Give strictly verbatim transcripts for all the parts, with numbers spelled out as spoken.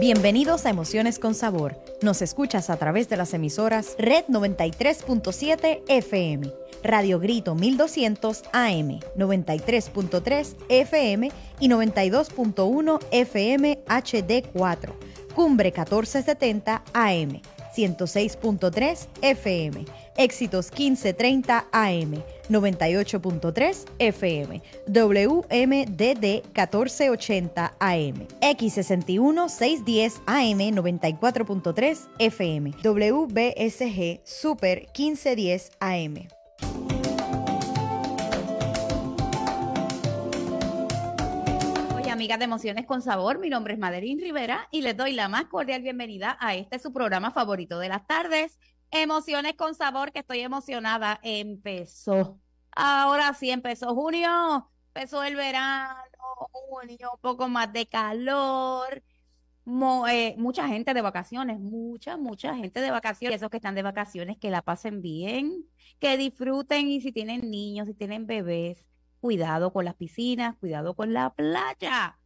Bienvenidos a Emociones con Sabor. Nos escuchas a través de las emisoras Red noventa y tres punto siete F M, Radio Grito mil doscientos A M, noventa y tres punto tres F M y noventa y dos punto uno F M H D cuatro, Cumbre catorce setenta A M, ciento seis punto tres F M, Éxitos quince treinta A M, noventa y ocho punto tres F M, W M D D catorce ochenta A M, X sesenta y uno seiscientos diez A M, noventa y cuatro punto tres F M, W B S G Super quince diez A M. Amigas de Emociones con Sabor, mi nombre es Madeline Rivera y les doy la más cordial bienvenida a este su programa favorito de las tardes, Emociones con Sabor, que estoy emocionada. Empezó, ahora sí empezó junio, empezó el verano, junio, un poco más de calor, mo, eh, mucha gente de vacaciones, mucha, mucha gente de vacaciones, esos que están de vacaciones que la pasen bien, que disfruten, y si tienen niños, si tienen bebés, cuidado con las piscinas, cuidado con la playa.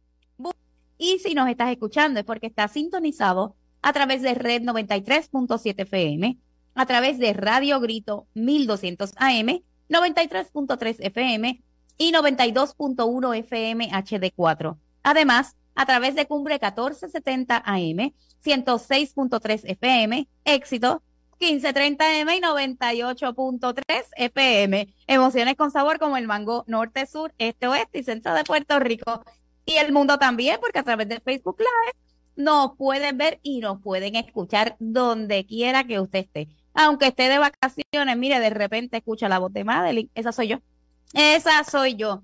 Y si nos estás escuchando es porque estás sintonizado a través de Red noventa y tres punto siete F M, a través de Radio Grito mil doscientos A M, noventa y tres punto tres F M y noventa y dos punto uno F M H D cuatro. Además, a través de Cumbre catorce setenta A M, ciento seis punto tres F M, Éxito quince treinta M y noventa y ocho punto tres F M. Emociones con Sabor como el mango norte, sur, este, oeste y centro de Puerto Rico. Y el mundo también, porque a través de Facebook Live nos pueden ver y nos pueden escuchar donde quiera que usted esté. Aunque esté de vacaciones, mire, de repente escucha la voz de Madeline. Esa soy yo. Esa soy yo.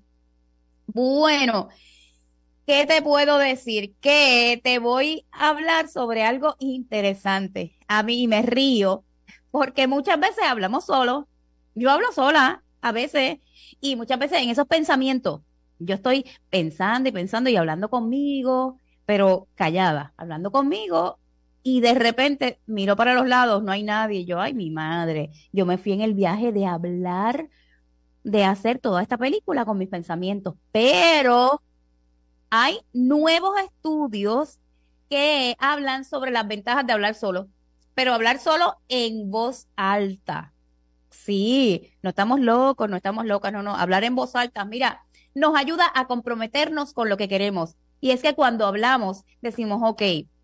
Bueno, ¿qué te puedo decir? Que te voy a hablar sobre algo interesante. A mí me río, porque muchas veces hablamos solos. Yo hablo sola a veces, y muchas veces en esos pensamientos, yo estoy pensando y pensando y hablando conmigo, pero callada, hablando conmigo, y de repente miro para los lados, no hay nadie. Yo, ay, mi madre, yo me fui en el viaje de hablar, de hacer toda esta película con mis pensamientos, pero hay nuevos estudios que hablan sobre las ventajas de hablar solo, pero hablar solo en voz alta. Sí, no estamos locos, no estamos locas, no, no, hablar en voz alta, mira, nos ayuda a comprometernos con lo que queremos. Y es que cuando hablamos, decimos, ok,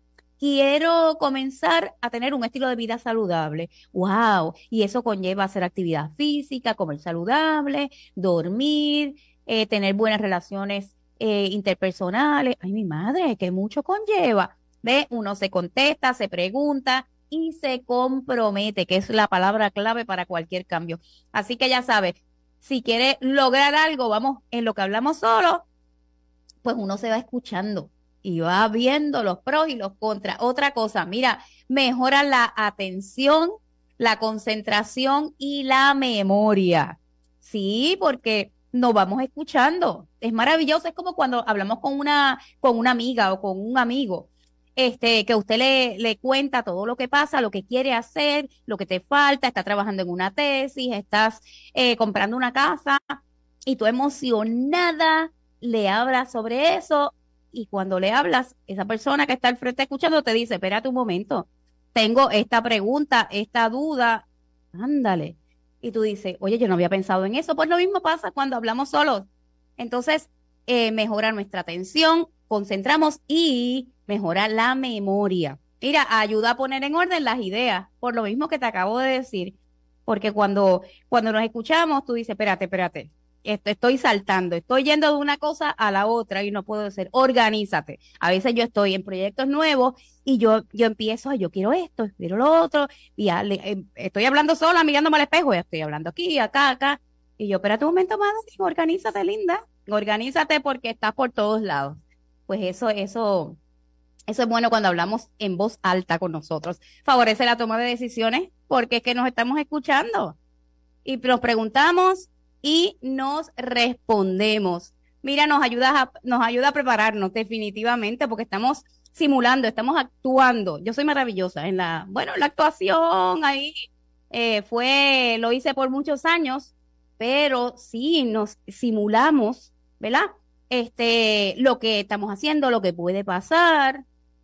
quiero comenzar a tener un estilo de vida saludable. Wow, y eso conlleva hacer actividad física, comer saludable, dormir, eh, tener buenas relaciones eh, interpersonales. Ay, mi madre, que mucho conlleva. Ve, uno se contesta, se pregunta y se compromete, que es la palabra clave para cualquier cambio. Así que ya sabes, si quiere lograr algo, vamos, en lo que hablamos solo, pues uno se va escuchando y va viendo los pros y los contras. Otra cosa, mira, mejora la atención, la concentración y la memoria. Sí, porque nos vamos escuchando. Es maravilloso, es como cuando hablamos con una, con una amiga o con un amigo. Este, que usted le, le cuenta todo lo que pasa, lo que quiere hacer, lo que te falta, está trabajando en una tesis, estás eh, comprando una casa, y tú emocionada le hablas sobre eso, y cuando le hablas, esa persona que está al frente escuchando te dice, espérate un momento, tengo esta pregunta, esta duda, ándale. Y tú dices, oye, yo no había pensado en eso. Pues lo mismo pasa cuando hablamos solos. Entonces, eh, mejora nuestra atención, concentramos y mejora la memoria. Mira, ayuda a poner en orden las ideas, por lo mismo que te acabo de decir, porque cuando, cuando nos escuchamos, tú dices, espérate, espérate, esto, estoy saltando, estoy yendo de una cosa a la otra y no puedo decir, organízate. A veces yo estoy en proyectos nuevos y yo, yo empiezo, ay, yo quiero esto, quiero lo otro, y ya, le, eh, estoy hablando sola, mirándome al espejo, ya estoy hablando aquí, acá, acá, y yo, espérate un momento más, organízate, linda, organízate porque estás por todos lados. Pues eso, eso, eso es bueno cuando hablamos en voz alta con nosotros. Favorece la toma de decisiones porque es que nos estamos escuchando y nos preguntamos y nos respondemos. Mira, nos ayuda a, nos ayuda a prepararnos definitivamente porque estamos simulando, estamos actuando. Yo soy maravillosa en la, bueno, la actuación ahí eh, fue, lo hice por muchos años, pero sí nos simulamos, ¿verdad? Este, lo que estamos haciendo, lo que puede pasar. Bueno,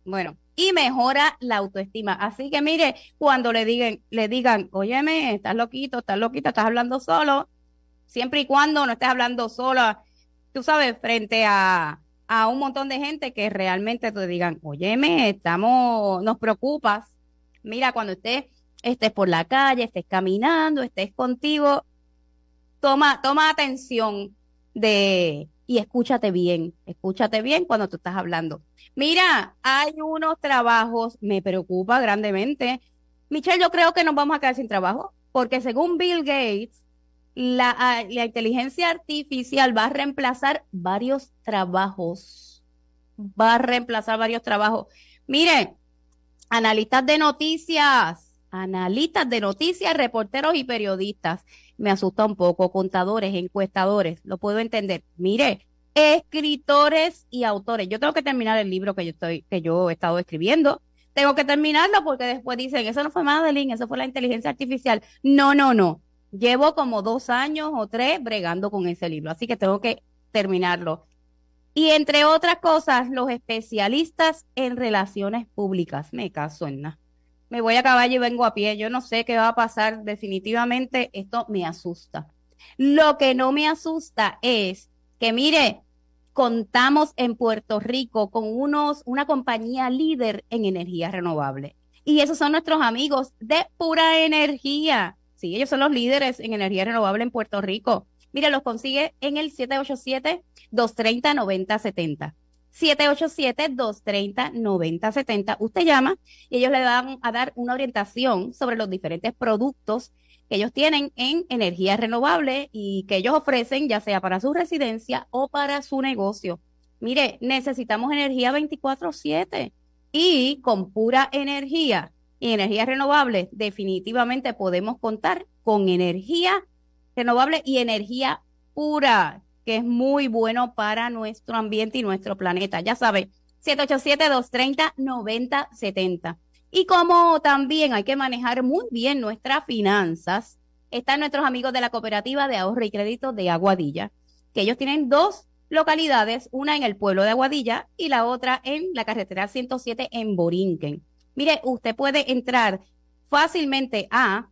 y mejora la autoestima. Así que mire, cuando le digan, le digan, óyeme, estás loquito, estás loquita, estás hablando solo, siempre y cuando no estés hablando sola, tú sabes, frente a, a un montón de gente que realmente te digan, óyeme, estamos, nos preocupas. Mira, cuando estés, estés por la calle, estés caminando, estés contigo, toma, toma atención de, y escúchate bien, escúchate bien cuando tú estás hablando. Mira, hay unos trabajos, me preocupa grandemente. Michelle, yo creo que nos vamos a quedar sin trabajo, porque según Bill Gates, la, a- la inteligencia artificial va a reemplazar varios trabajos, va a reemplazar varios trabajos. Mire, analistas de noticias, analistas de noticias, reporteros y periodistas. Me asusta un poco, contadores, encuestadores, lo puedo entender. Mire, escritores y autores. Yo tengo que terminar el libro que yo estoy, que yo he estado escribiendo. Tengo que terminarlo porque después dicen, eso no fue Madeline, eso fue la inteligencia artificial. No, no, no. Llevo como dos años o tres bregando con ese libro, así que tengo que terminarlo. Y entre otras cosas, los especialistas en relaciones públicas. Me caso en nada. Me voy a caballo y vengo a pie. Yo no sé qué va a pasar. Definitivamente esto me asusta. Lo que no me asusta es que, mire, contamos en Puerto Rico con unos, una compañía líder en energía renovable. Y esos son nuestros amigos de Pura Energía. Sí, ellos son los líderes en energía renovable en Puerto Rico. Mire, los consigue en el siete ocho siete, dos tres cero, nueve cero siete cero. siete ocho siete, dos tres cero, nueve cero siete cero. Usted llama y ellos le van a dar una orientación sobre los diferentes productos que ellos tienen en energía renovable y que ellos ofrecen, ya sea para su residencia o para su negocio. Mire, necesitamos energía veinticuatro siete y con Pura Energía y energía renovable definitivamente podemos contar con energía renovable y energía pura, que es muy bueno para nuestro ambiente y nuestro planeta. Ya sabe, siete ocho siete, dos tres cero, nueve cero siete cero. Y como también hay que manejar muy bien nuestras finanzas, están nuestros amigos de la Cooperativa de Ahorro y Crédito de Aguadilla, que ellos tienen dos localidades, una en el pueblo de Aguadilla y la otra en la carretera ciento siete en Borinquen. Mire, usted puede entrar fácilmente a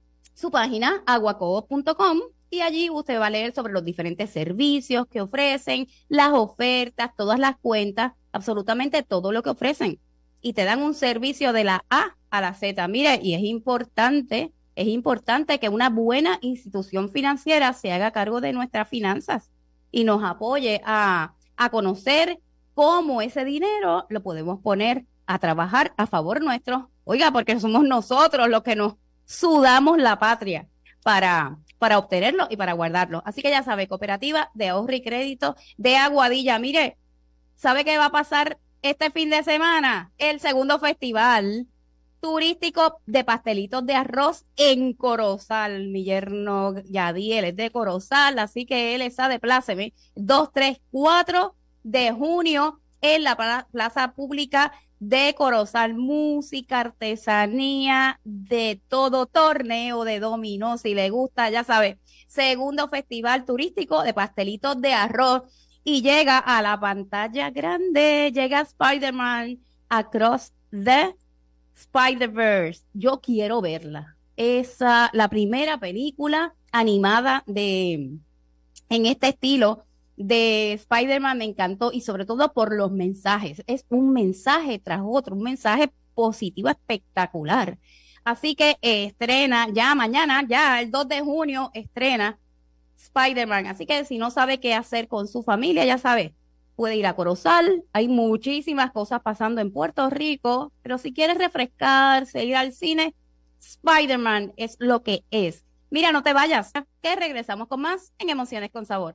su página aguacoop punto com y allí usted va a leer sobre los diferentes servicios que ofrecen, las ofertas, todas las cuentas, absolutamente todo lo que ofrecen. Y te dan un servicio de la A a la Z. Mire, y es importante, es importante que una buena institución financiera se haga cargo de nuestras finanzas y nos apoye a, a conocer cómo ese dinero lo podemos poner a trabajar a favor nuestro. Oiga, porque somos nosotros los que nos sudamos la patria para, para obtenerlo y para guardarlo. Así que ya sabe, Cooperativa de Ahorro y Crédito de Aguadilla. Mire, ¿sabe qué va a pasar este fin de semana? El segundo festival turístico de pastelitos de arroz en Corozal. Mi yerno Yadiel es de Corozal, así que él está de pláceme. dos, tres, cuatro de junio en la plaza pública de Corozal. Música, artesanía, de todo, torneo de dominó, si le gusta, ya sabe. Segundo festival turístico de pastelitos de arroz y llega a la pantalla grande, llega Spider-Man Across the Spider-Verse. Yo quiero verla. Esa, la primera película animada de, en este estilo de Spider-Man me encantó y sobre todo por los mensajes. Es un mensaje tras otro, un mensaje positivo espectacular. Así que eh, estrena ya mañana, ya el dos de junio estrena Spider-Man. Así que si no sabe qué hacer con su familia, ya sabe, puede ir a Corozal. Hay muchísimas cosas pasando en Puerto Rico, pero si quieres refrescarse, ir al cine, Spider-Man es lo que es. Mira, no te vayas, que regresamos con más en Emociones con Sabor.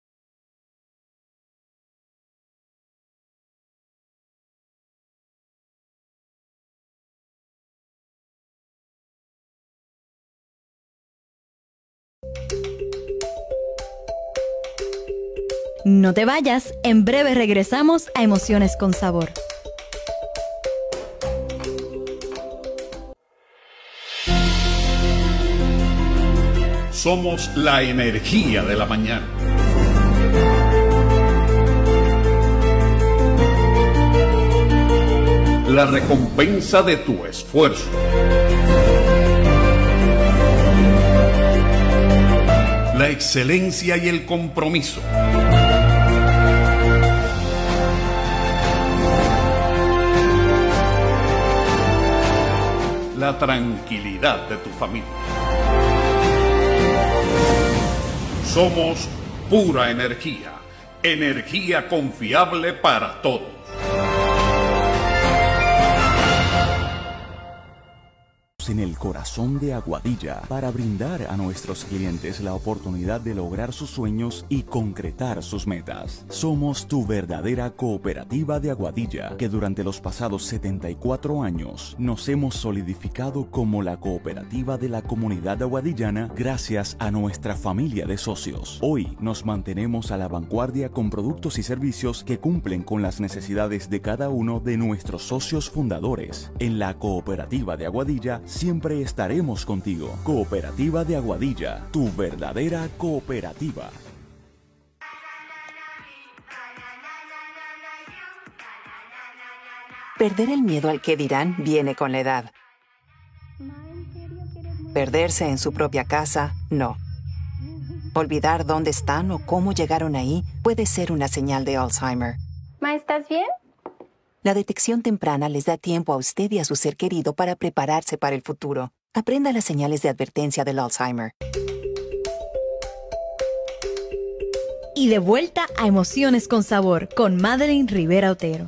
No te vayas, en breve regresamos a Emociones con Sabor. Somos la energía de la mañana. la recompensa de tu esfuerzo. La excelencia y el compromiso. La tranquilidad de tu familia. Somos pura energía, energía confiable para todos. En el corazón de Aguadilla para brindar a nuestros clientes la oportunidad de lograr sus sueños y concretar sus metas. Somos tu verdadera cooperativa de Aguadilla, que durante los pasados setenta y cuatro años nos hemos solidificado como la cooperativa de la comunidad aguadillana gracias a nuestra familia de socios. Hoy nos mantenemos a la vanguardia con productos y servicios que cumplen con las necesidades de cada uno de nuestros socios fundadores. En la cooperativa de Aguadilla siempre estaremos contigo. Cooperativa de Aguadilla, tu verdadera cooperativa. Perder el miedo al que dirán viene con la edad. Perderse en su propia casa, no. Olvidar dónde están o cómo llegaron ahí puede ser una señal de Alzheimer. Ma, ¿estás bien? La detección temprana les da tiempo a usted y a su ser querido para prepararse para el futuro. Aprenda las señales de advertencia del Alzheimer. Y de vuelta a Emociones con Sabor con Madeline Rivera Otero.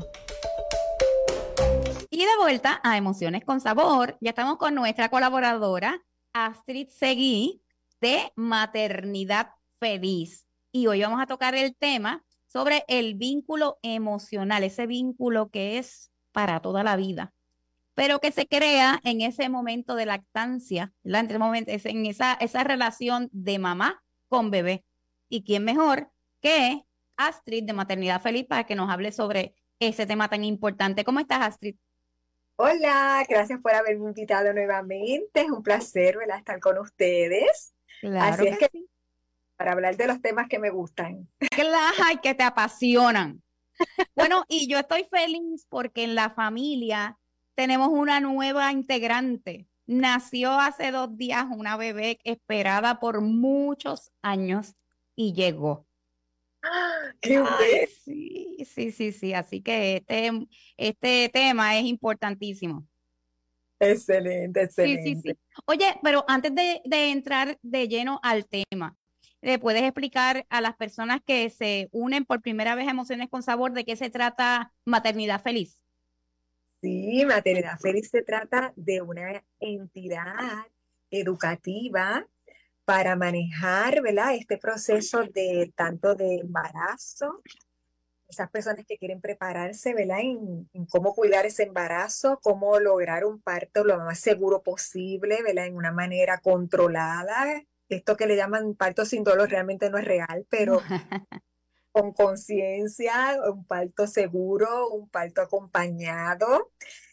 Y de vuelta a Emociones con Sabor, ya estamos con nuestra colaboradora Astrid Seguí de Maternidad Feliz. Y hoy vamos a tocar el tema sobre el vínculo emocional, ese vínculo que es para toda la vida, pero que se crea en ese momento de lactancia, ¿verdad? En esa, esa relación de mamá con bebé. ¿Y quién mejor que Astrid de Maternidad Feliz para que nos hable sobre ese tema tan importante? ¿Cómo estás, Astrid? Hola, gracias por haberme invitado nuevamente. Es un placer, ¿verdad?, estar con ustedes. Claro Así es que que sí. para hablar de los temas que me gustan. Claro, y que te apasionan. Bueno, y yo estoy feliz porque en la familia tenemos una nueva integrante. Nació hace dos días una bebé esperada por muchos años y llegó. ¡Qué Ay, bueno! sí, sí, sí, sí. Así que este, este tema es importantísimo. Excelente, Sí, sí, excelente. sí. Oye, pero antes de, de entrar de lleno al tema, ¿le puedes explicar a las personas que se unen por primera vez a Emociones con Sabor de qué se trata Maternidad Feliz? Sí, Maternidad Feliz se trata de una entidad educativa para manejar, ¿verdad?, este proceso de tanto de embarazo, esas personas que quieren prepararse, ¿verdad?, en, en cómo cuidar ese embarazo, cómo lograr un parto lo más seguro posible, ¿verdad?, en una manera controlada. Esto que le llaman parto sin dolor realmente no es real, pero con conciencia, un parto seguro, un parto acompañado,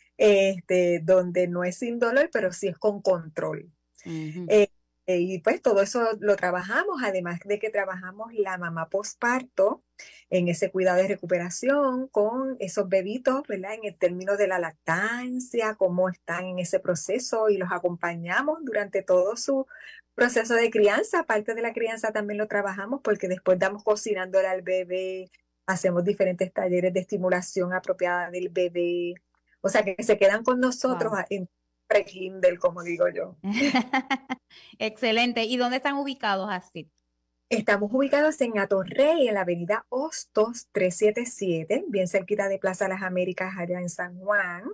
este, donde no es sin dolor, pero sí es con control. Ujú. Eh, eh, y pues todo eso lo trabajamos, además de que trabajamos la mamá posparto en ese cuidado de recuperación con esos bebitos, ¿verdad?, en el término de la lactancia, cómo están en ese proceso y los acompañamos durante todo su proceso de crianza. Parte de la crianza también lo trabajamos porque después damos cocinándole al bebé, hacemos diferentes talleres de estimulación apropiada del bebé, o sea que se quedan con nosotros Wow. en pre-kinder, como digo yo. Excelente. ¿Y dónde están ubicados, Astrid? Estamos ubicados en Atorrey, en la avenida Hostos trescientos setenta y siete, bien cerquita de Plaza Las Américas, allá en San Juan.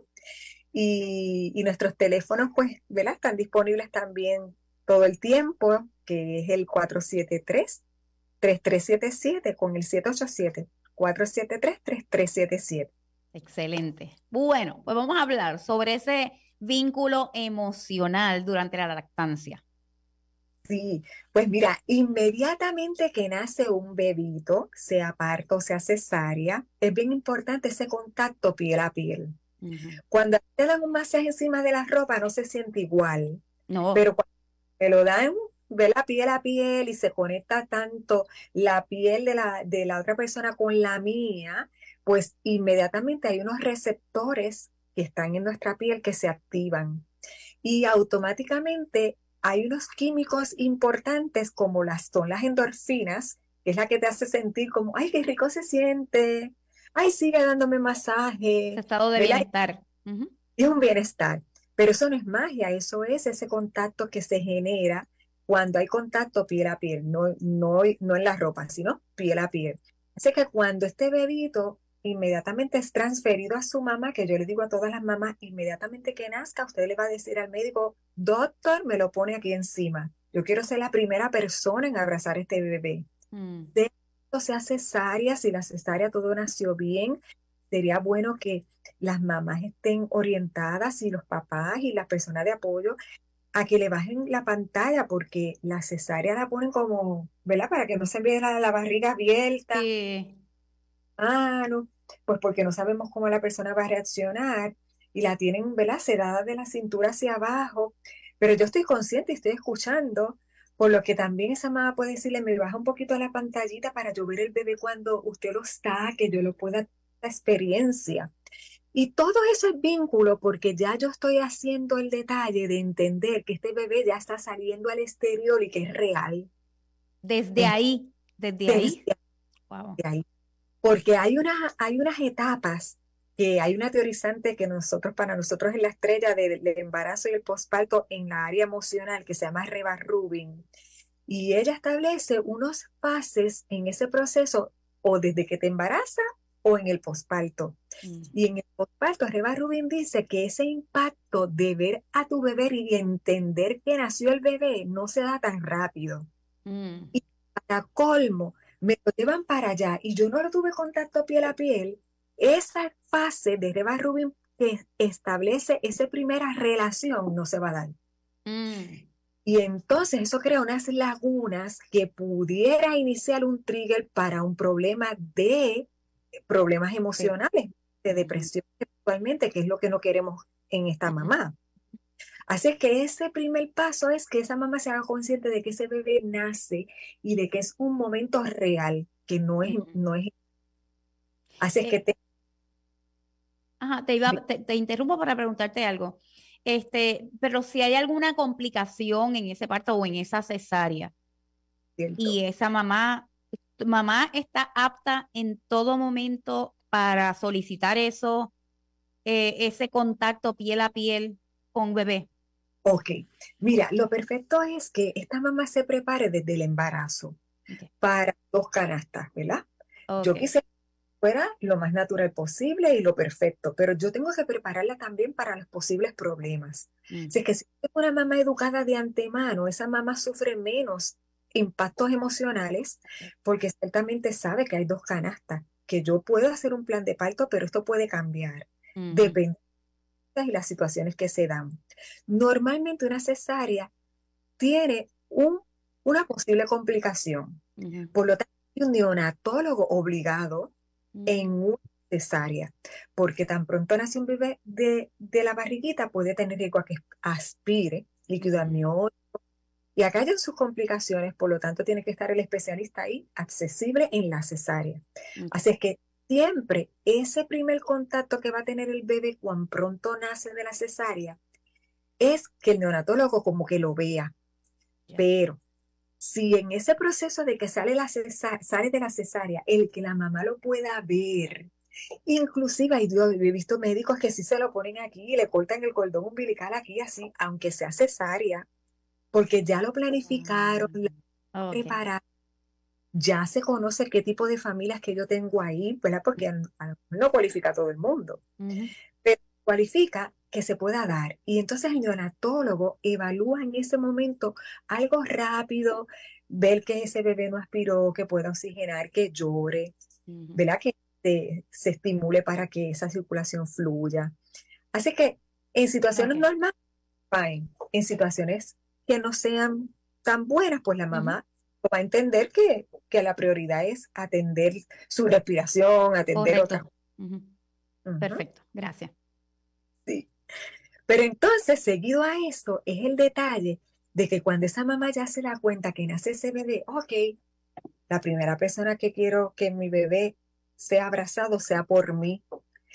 Y, y nuestros teléfonos, pues, ¿verdad?, están disponibles también todo el tiempo, que es el cuatro siete tres, tres tres siete siete con el siete ocho siete, cuatro siete tres, tres tres siete siete. Excelente. Bueno, pues vamos a hablar sobre ese vínculo emocional durante la lactancia. Sí, pues mira, inmediatamente que nace un bebito, sea parto o sea cesárea, es bien importante ese contacto piel a piel. Ujú. Cuando te dan un masaje encima de la ropa no se siente igual, No, pero cuando me lo dan, ve la piel a piel y se conecta tanto la piel de la, de la otra persona con la mía, pues inmediatamente hay unos receptores que están en nuestra piel que se activan y automáticamente hay unos químicos importantes como las son las endorfinas, que es la que te hace sentir como, ay, qué rico se siente, ay, sigue dándome Ese masaje, estado de ¿verdad? bienestar. Ujú. Es un bienestar, pero eso no es magia, eso es ese contacto que se genera cuando hay contacto piel a piel, no, no, no en la ropa, sino piel a piel. Así que cuando este bebito inmediatamente es transferido a su mamá, que yo le digo a todas las mamás, inmediatamente que nazca, usted le va a decir al médico, doctor, me lo pone aquí encima. Yo quiero ser la primera persona en abrazar a este bebé. Mm. De esto sea cesárea, si la cesárea todo nació bien, sería bueno que las mamás estén orientadas y los papás y las personas de apoyo a que le bajen la pantalla porque la cesárea la ponen como, ¿verdad? Para que no se vea la, la barriga abierta, Sí. mano, pues porque no sabemos cómo la persona va a reaccionar y la tienen, ¿verdad? Sedada de la cintura hacia abajo, pero yo estoy consciente y estoy escuchando, por lo que también esa mamá puede decirle, me baja un poquito la pantallita para yo ver el bebé cuando usted lo está, que yo lo pueda tener la experiencia. Y todo eso es vínculo porque ya yo estoy haciendo el detalle de entender que este bebé ya está saliendo al exterior y que es real. Desde ahí, desde ahí. Desde Wow. ahí. Porque hay unas, hay unas etapas que hay una teorizante que nosotros, para nosotros es la estrella del, del embarazo y el posparto en la área emocional que se llama Reba Rubin. Y ella establece unos fases en ese proceso o desde que te embarazas o en el posparto. Mm. Y en el posparto, Reba Rubin dice que ese impacto de ver a tu bebé y entender que nació el bebé no se da tan rápido. Mm. Y para colmo, me lo llevan para allá y yo no lo tuve contacto piel a piel. Esa fase de Reba Rubin que establece esa primera relación no se va a dar. Mm. Y entonces eso crea unas lagunas que pudiera iniciar un trigger para un problema de problemas emocionales, de depresión actualmente, que es lo que no queremos en esta mamá. Así que ese primer paso es que esa mamá se haga consciente de que ese bebé nace y de que es un momento real, que no es, no es. Así es que Eh, te, ajá, te iba, te, te interrumpo para preguntarte algo. Este, pero si hay alguna complicación en ese parto o en esa cesárea siento, y esa mamá, tu mamá está apta en todo momento para solicitar eso, eh, ese contacto piel a piel con bebé. ok, mira, lo perfecto es que esta mamá se prepare desde el embarazo Ok. para dos canastas, ¿verdad? Yo Ok. quise que fuera lo más natural posible y lo perfecto, pero yo tengo que prepararla también para los posibles problemas. Mm. Así que si es una mamá educada de antemano, esa mamá sufre menos impactos emocionales porque ciertamente sabe que hay dos canastas, que yo puedo hacer un plan de parto, pero esto puede cambiar. Ujú. Depende de las situaciones que se dan. Normalmente una cesárea tiene un, una posible complicación. Ujú. Por lo tanto, hay un neonatólogo obligado en Mm. una cesárea, porque tan pronto nace un bebé de, de la barriguita, puede tener riesgo a que aspire líquido amniótico y acá hay sus complicaciones, por lo tanto tiene que estar el especialista ahí accesible en la cesárea. Ok. Así es que siempre ese primer contacto que va a tener el bebé cuando pronto nace de la cesárea es que el neonatólogo como que lo vea, Ya. pero si en ese proceso de que sale, la cesá- sale de la cesárea, el que la mamá lo pueda ver, inclusive hay, yo he visto médicos que sí se lo ponen aquí y le cortan el cordón umbilical aquí así, aunque sea cesárea, porque ya lo planificaron, lo Ok. prepararon, ya se conoce qué tipo de familias que yo tengo ahí, ¿verdad? Porque a- a- no cualifica a todo el mundo, Ujú. pero cualifica que se pueda dar. Y entonces el neonatólogo evalúa en ese momento algo rápido, ver que ese bebé no aspiró, que pueda oxigenar, que llore, Ujú. ¿verdad? Que se, se estimule para que esa circulación fluya. Así que en situaciones Ok. normales, fine. En situaciones que no sean tan buenas, pues la Ujú. mamá va a entender que, que la prioridad es atender su respiración, atender otras Correcto. Ujú. cosas. Perfecto. Gracias. Sí. Pero entonces, seguido a eso, es el detalle de que cuando esa mamá ya se da cuenta que nace ese bebé, ok, la primera persona que quiero que mi bebé sea abrazado sea por mí.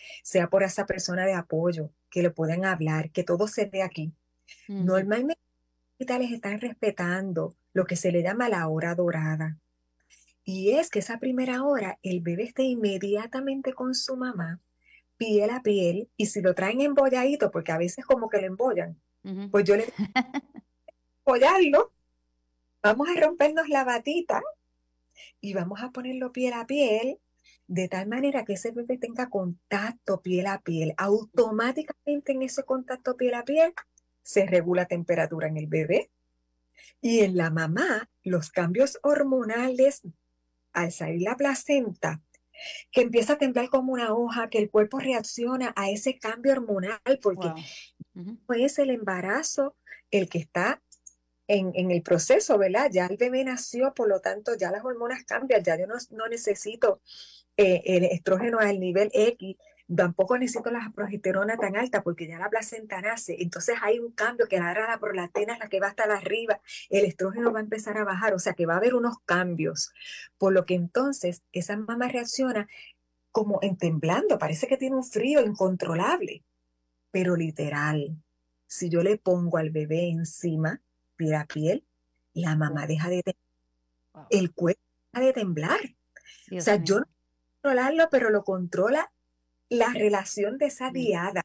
sea por esa persona de apoyo, que le puedan hablar, que todo se dé aquí. Ujú. Normalmente los hospitales están respetando lo que se le llama la hora dorada. Y es que esa primera hora el bebé esté inmediatamente con su mamá, piel a piel, y si lo traen embolladito, porque a veces como que lo embollan, Ujú. pues yo le digo, embollarlo, vamos a rompernos la batita y vamos a ponerlo piel a piel, de tal manera que ese bebé tenga contacto piel a piel. Automáticamente en ese contacto piel a piel se regula la temperatura en el bebé y en la mamá los cambios hormonales al salir la placenta, que empieza a temblar como una hoja, que el cuerpo reacciona a ese cambio hormonal, porque Wow. Ujú. no es el embarazo el que está en, en el proceso, ¿verdad? Ya el bebé nació, por lo tanto ya las hormonas cambian, ya yo no, no necesito eh, el estrógeno al nivel X, tampoco necesito la progesterona tan alta porque ya la placenta nace, entonces hay un cambio que ahora la prolactina es la que va a estar arriba, el estrógeno va a empezar a bajar, o sea que va a haber unos cambios, por lo que entonces esa mamá reacciona como en temblando, parece que tiene un frío incontrolable, pero literal, si yo le pongo al bebé encima, piel a piel, la mamá deja de temblar, Wow. el cuerpo deja de temblar. O Dios sea, yo mío. no puedo controlarlo, pero lo controla la relación de esa Mm. diada.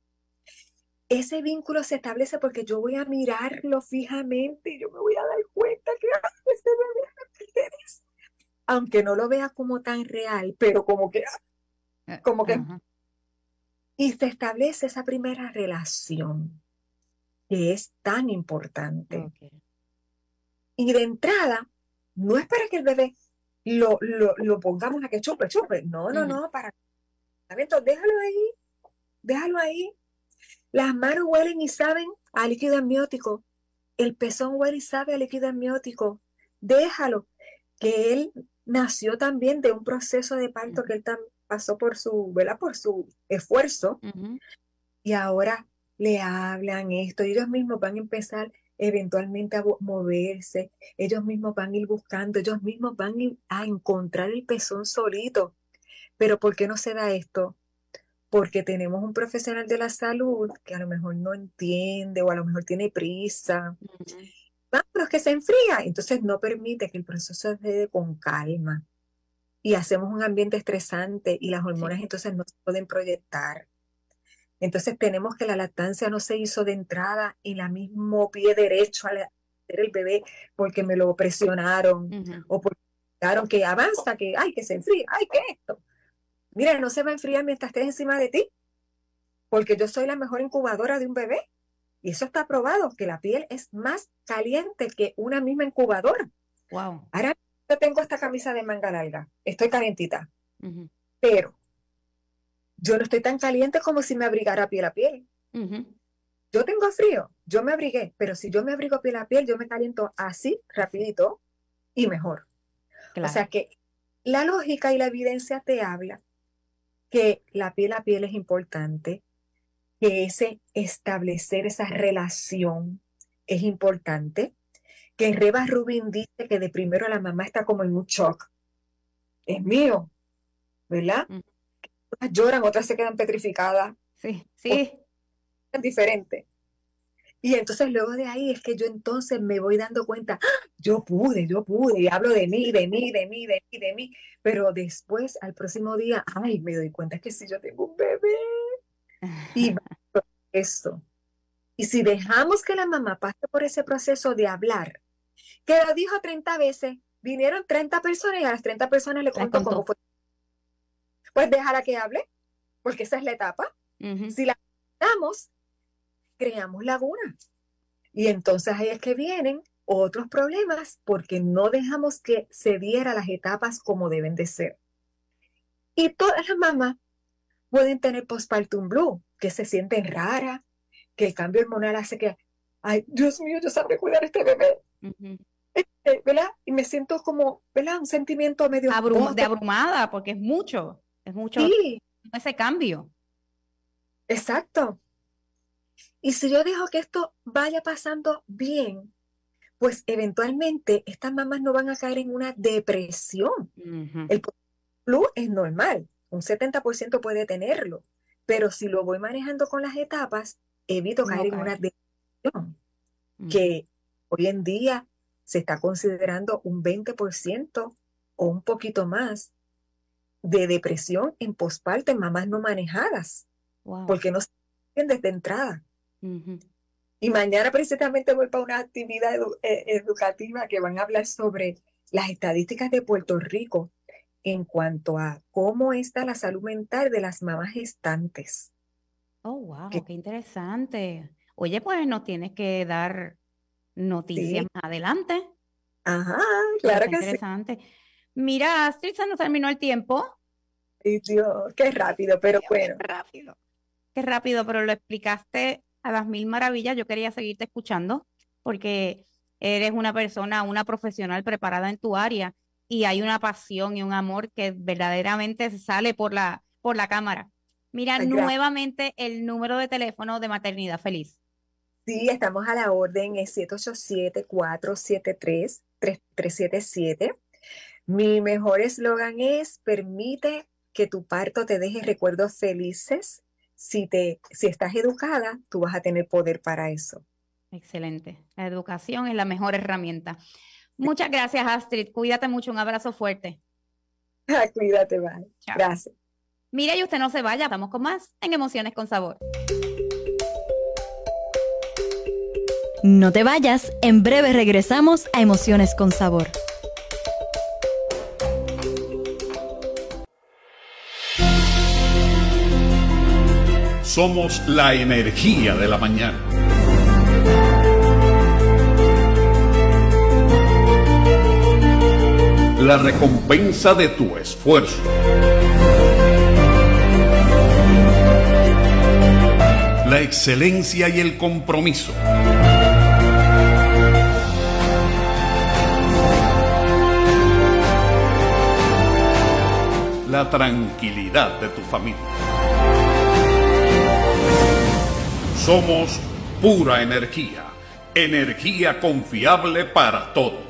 Ese vínculo se establece porque yo voy a mirarlo fijamente y yo me voy a dar cuenta que ay, ese bebé me pertenece. Aunque no lo vea como tan real, pero como que, Eh, como que, Ajá. y se establece esa primera relación que es tan importante. Ok. Y de entrada, no es para que el bebé lo, lo, lo pongamos a que chupe, chupe. No, no, Ujú. no, para. Entonces, déjalo ahí, déjalo ahí. Las manos huelen y saben a líquido amniótico. El pezón huele y sabe a líquido amniótico. Déjalo, que él nació también de un proceso de parto que él tam- pasó por su, ¿verdad? Por su esfuerzo. Ujú. Y ahora le hablan esto, y ellos mismos van a empezar eventualmente a bo- moverse, ellos mismos van a ir buscando, ellos mismos van a ir a encontrar el pezón solito. Pero ¿por qué no se da esto? Porque tenemos un profesional de la salud que a lo mejor no entiende o a lo mejor tiene prisa. Ujú. Ah, pero es que se enfría, entonces no permite que el proceso se dé con calma. Y hacemos un ambiente estresante y las Sí. hormonas entonces no se pueden proyectar. Entonces tenemos que la lactancia no se hizo de entrada en el mismo pie derecho al hacer el bebé porque me lo presionaron Ujú. o porque dijeron que avanza, que ay, que se enfría, ay, que esto. Mira, no se va a enfriar mientras estés encima de ti, porque yo soy la mejor incubadora de un bebé. Y eso está probado, que la piel es más caliente que una misma incubadora. Wow. Ahora yo tengo esta camisa de manga larga, estoy calentita, Ujú. pero yo no estoy tan caliente como si me abrigara piel a piel. Ujú. Yo tengo frío, yo me abrigué, pero si yo me abrigo piel a piel, yo me caliento así, rapidito y mejor. O Claro. sea que la lógica y la evidencia te habla que la piel a piel es importante, que ese establecer esa relación es importante, que Reba Rubin dice que de primero la mamá está como en un shock. Es mío, ¿verdad? Mm. Unas lloran, otras se quedan petrificadas, Sí, otras sí. son diferentes. Y entonces luego de ahí es que yo entonces me voy dando cuenta, ¡ah! Yo pude, yo pude, y hablo de mí, de mí, de mí, de mí, de mí, pero después al próximo día, ay, me doy cuenta que si yo tengo un bebé y va por eso. Y si dejamos que la mamá pase por ese proceso de hablar, que lo dijo treinta veces, vinieron treinta personas y a las treinta personas le Les contó cómo contó. fue, pues déjala que hable, porque esa es la etapa. Ujú. Si la damos, creamos lagunas. Y entonces ahí es que vienen otros problemas porque no dejamos que se dieran las etapas como deben de ser. Y todas las mamás pueden tener postpartum blue, que se sienten raras, que el cambio hormonal hace que, ay, Dios mío, yo sabré cuidar a este bebé, Ujú. eh, ¿verdad? Y me siento como, ¿verdad? Un sentimiento medio Abrum- de post- abrumada, porque es mucho, es mucho Sí, ese cambio. exacto. Y si yo dejo que esto vaya pasando bien, pues eventualmente estas mamás no van a caer en una depresión. Ujú. El flu es normal, un setenta por ciento puede tenerlo, pero si lo voy manejando con las etapas, evito No caer en cae. una depresión, Ujú. que hoy en día se está considerando un veinte por ciento o un poquito más de depresión en posparto en mamás no manejadas, Wow. porque no se entiende desde entrada. Ujú. Y mañana precisamente voy para una actividad edu- eh, educativa que van a hablar sobre las estadísticas de Puerto Rico en cuanto a cómo está la salud mental de las mamás gestantes. Oh, wow, Que qué interesante. Oye, pues nos tienes que dar noticias sí, más adelante. ajá, Pero claro está que sí. interesante. Mira, Astrid, se nos terminó el tiempo. Y Dios, qué rápido, pero Dios, qué bueno. rápido. Qué rápido, pero lo explicaste a las mil maravillas. Yo quería seguirte escuchando porque eres una persona, una profesional preparada en tu área y hay una pasión y un amor que verdaderamente sale por la, por la cámara. Mira, Ay, gracias. nuevamente el número de teléfono de Maternidad Feliz. Sí, estamos a la orden, es siete ocho siete, cuatro siete tres, tres tres siete siete. Mi mejor eslogan es: permite que tu parto te deje recuerdos felices. Si te, si estás educada, tú vas a tener poder para eso. Excelente. La educación es la mejor herramienta. Muchas gracias, Astrid. Cuídate mucho. Un abrazo fuerte. Cuídate, bye. Chao. Gracias. Mira, y usted no se vaya. Vamos con más en Emociones con Sabor. No te vayas, en breve regresamos a Emociones con Sabor. Somos la energía de la mañana. La recompensa de tu esfuerzo. La excelencia y el compromiso. La tranquilidad de tu familia. Somos pura energía, energía confiable para todos.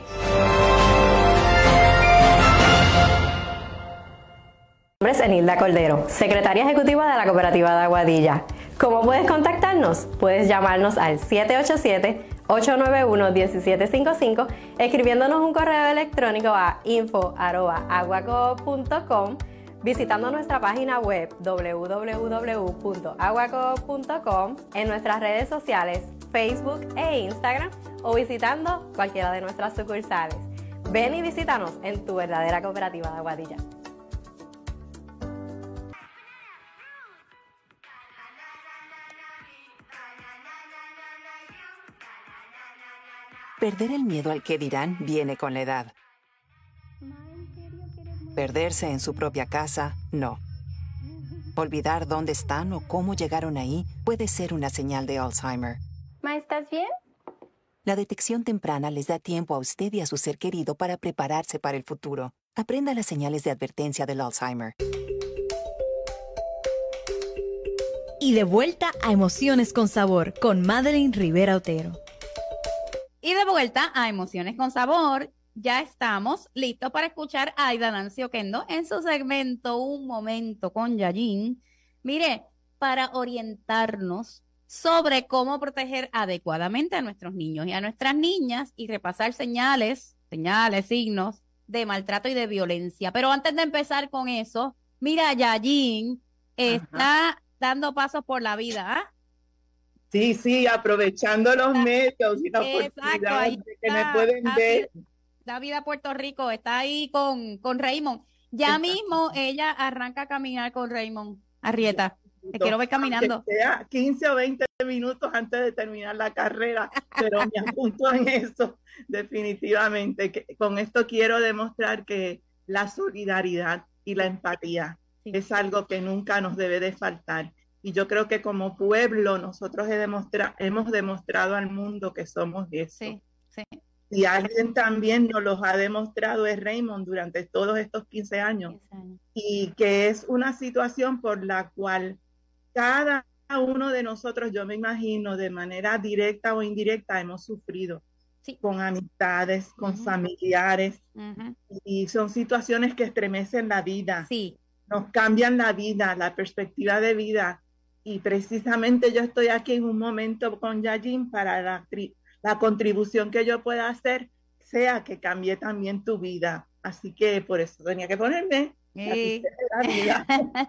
Mi nombre es Enilda Cordero, secretaria ejecutiva de la Cooperativa de Aguadilla. ¿Cómo puedes contactarnos? Puedes llamarnos al siete ocho siete, ocho nueve uno, uno siete cinco cinco, escribiéndonos un correo electrónico a info arroba aguacoop punto com, visitando nuestra página web doble u doble u doble u punto aguacoop punto com, en nuestras redes sociales Facebook e Instagram, o visitando cualquiera de nuestras sucursales. Ven y visítanos en tu verdadera Cooperativa de Aguadilla. Perder el miedo al que dirán viene con la edad. Perderse en su propia casa, no. Olvidar dónde están o cómo llegaron ahí puede ser una señal de Alzheimer. Ma, ¿estás bien? La detección temprana les da tiempo a usted y a su ser querido para prepararse para el futuro. Aprenda las señales de advertencia del Alzheimer. Y de vuelta a Emociones con Sabor con Madeline Rivera Otero. Y de vuelta a Emociones con Sabor, ya estamos listos para escuchar a Aida Nancy Oquendo en su segmento Un Momento con Yayín. Mire, para orientarnos sobre cómo proteger adecuadamente a nuestros niños y a nuestras niñas y repasar señales, señales, signos de maltrato y de violencia. Pero antes de empezar con eso, mira, Yayín está Ajá. dando pasos por la vida, ¿ah? Sí, sí, aprovechando los medios y la Exacto, oportunidad ahí de que me está, pueden está ver. La vida Puerto Rico está ahí con, con Raymond. Ya Exacto. mismo ella arranca a caminar con Raymond. Arrieta, te quiero ver caminando. Aunque sea quince o veinte minutos antes de terminar la carrera, pero me apunto en eso, definitivamente. Que con esto quiero demostrar que la solidaridad y la empatía Sí. es algo que nunca nos debe de faltar. Y yo creo que como pueblo nosotros he demostra- hemos demostrado al mundo que somos eso. Sí, sí. Y alguien también nos lo ha demostrado, es Raymond, durante todos estos quince años. Y que es una situación por la cual cada uno de nosotros, yo me imagino, de manera directa o indirecta, hemos sufrido. Sí. Con amistades, con uh-huh. familiares. Uh-huh. Y son situaciones que estremecen la vida. Sí. nos cambian la vida, la perspectiva de vida. Y precisamente yo estoy aquí en un momento con Yajin para la, la contribución que yo pueda hacer, sea que cambie también tu vida. Así que por eso tenía que ponerme. Sí. La vida.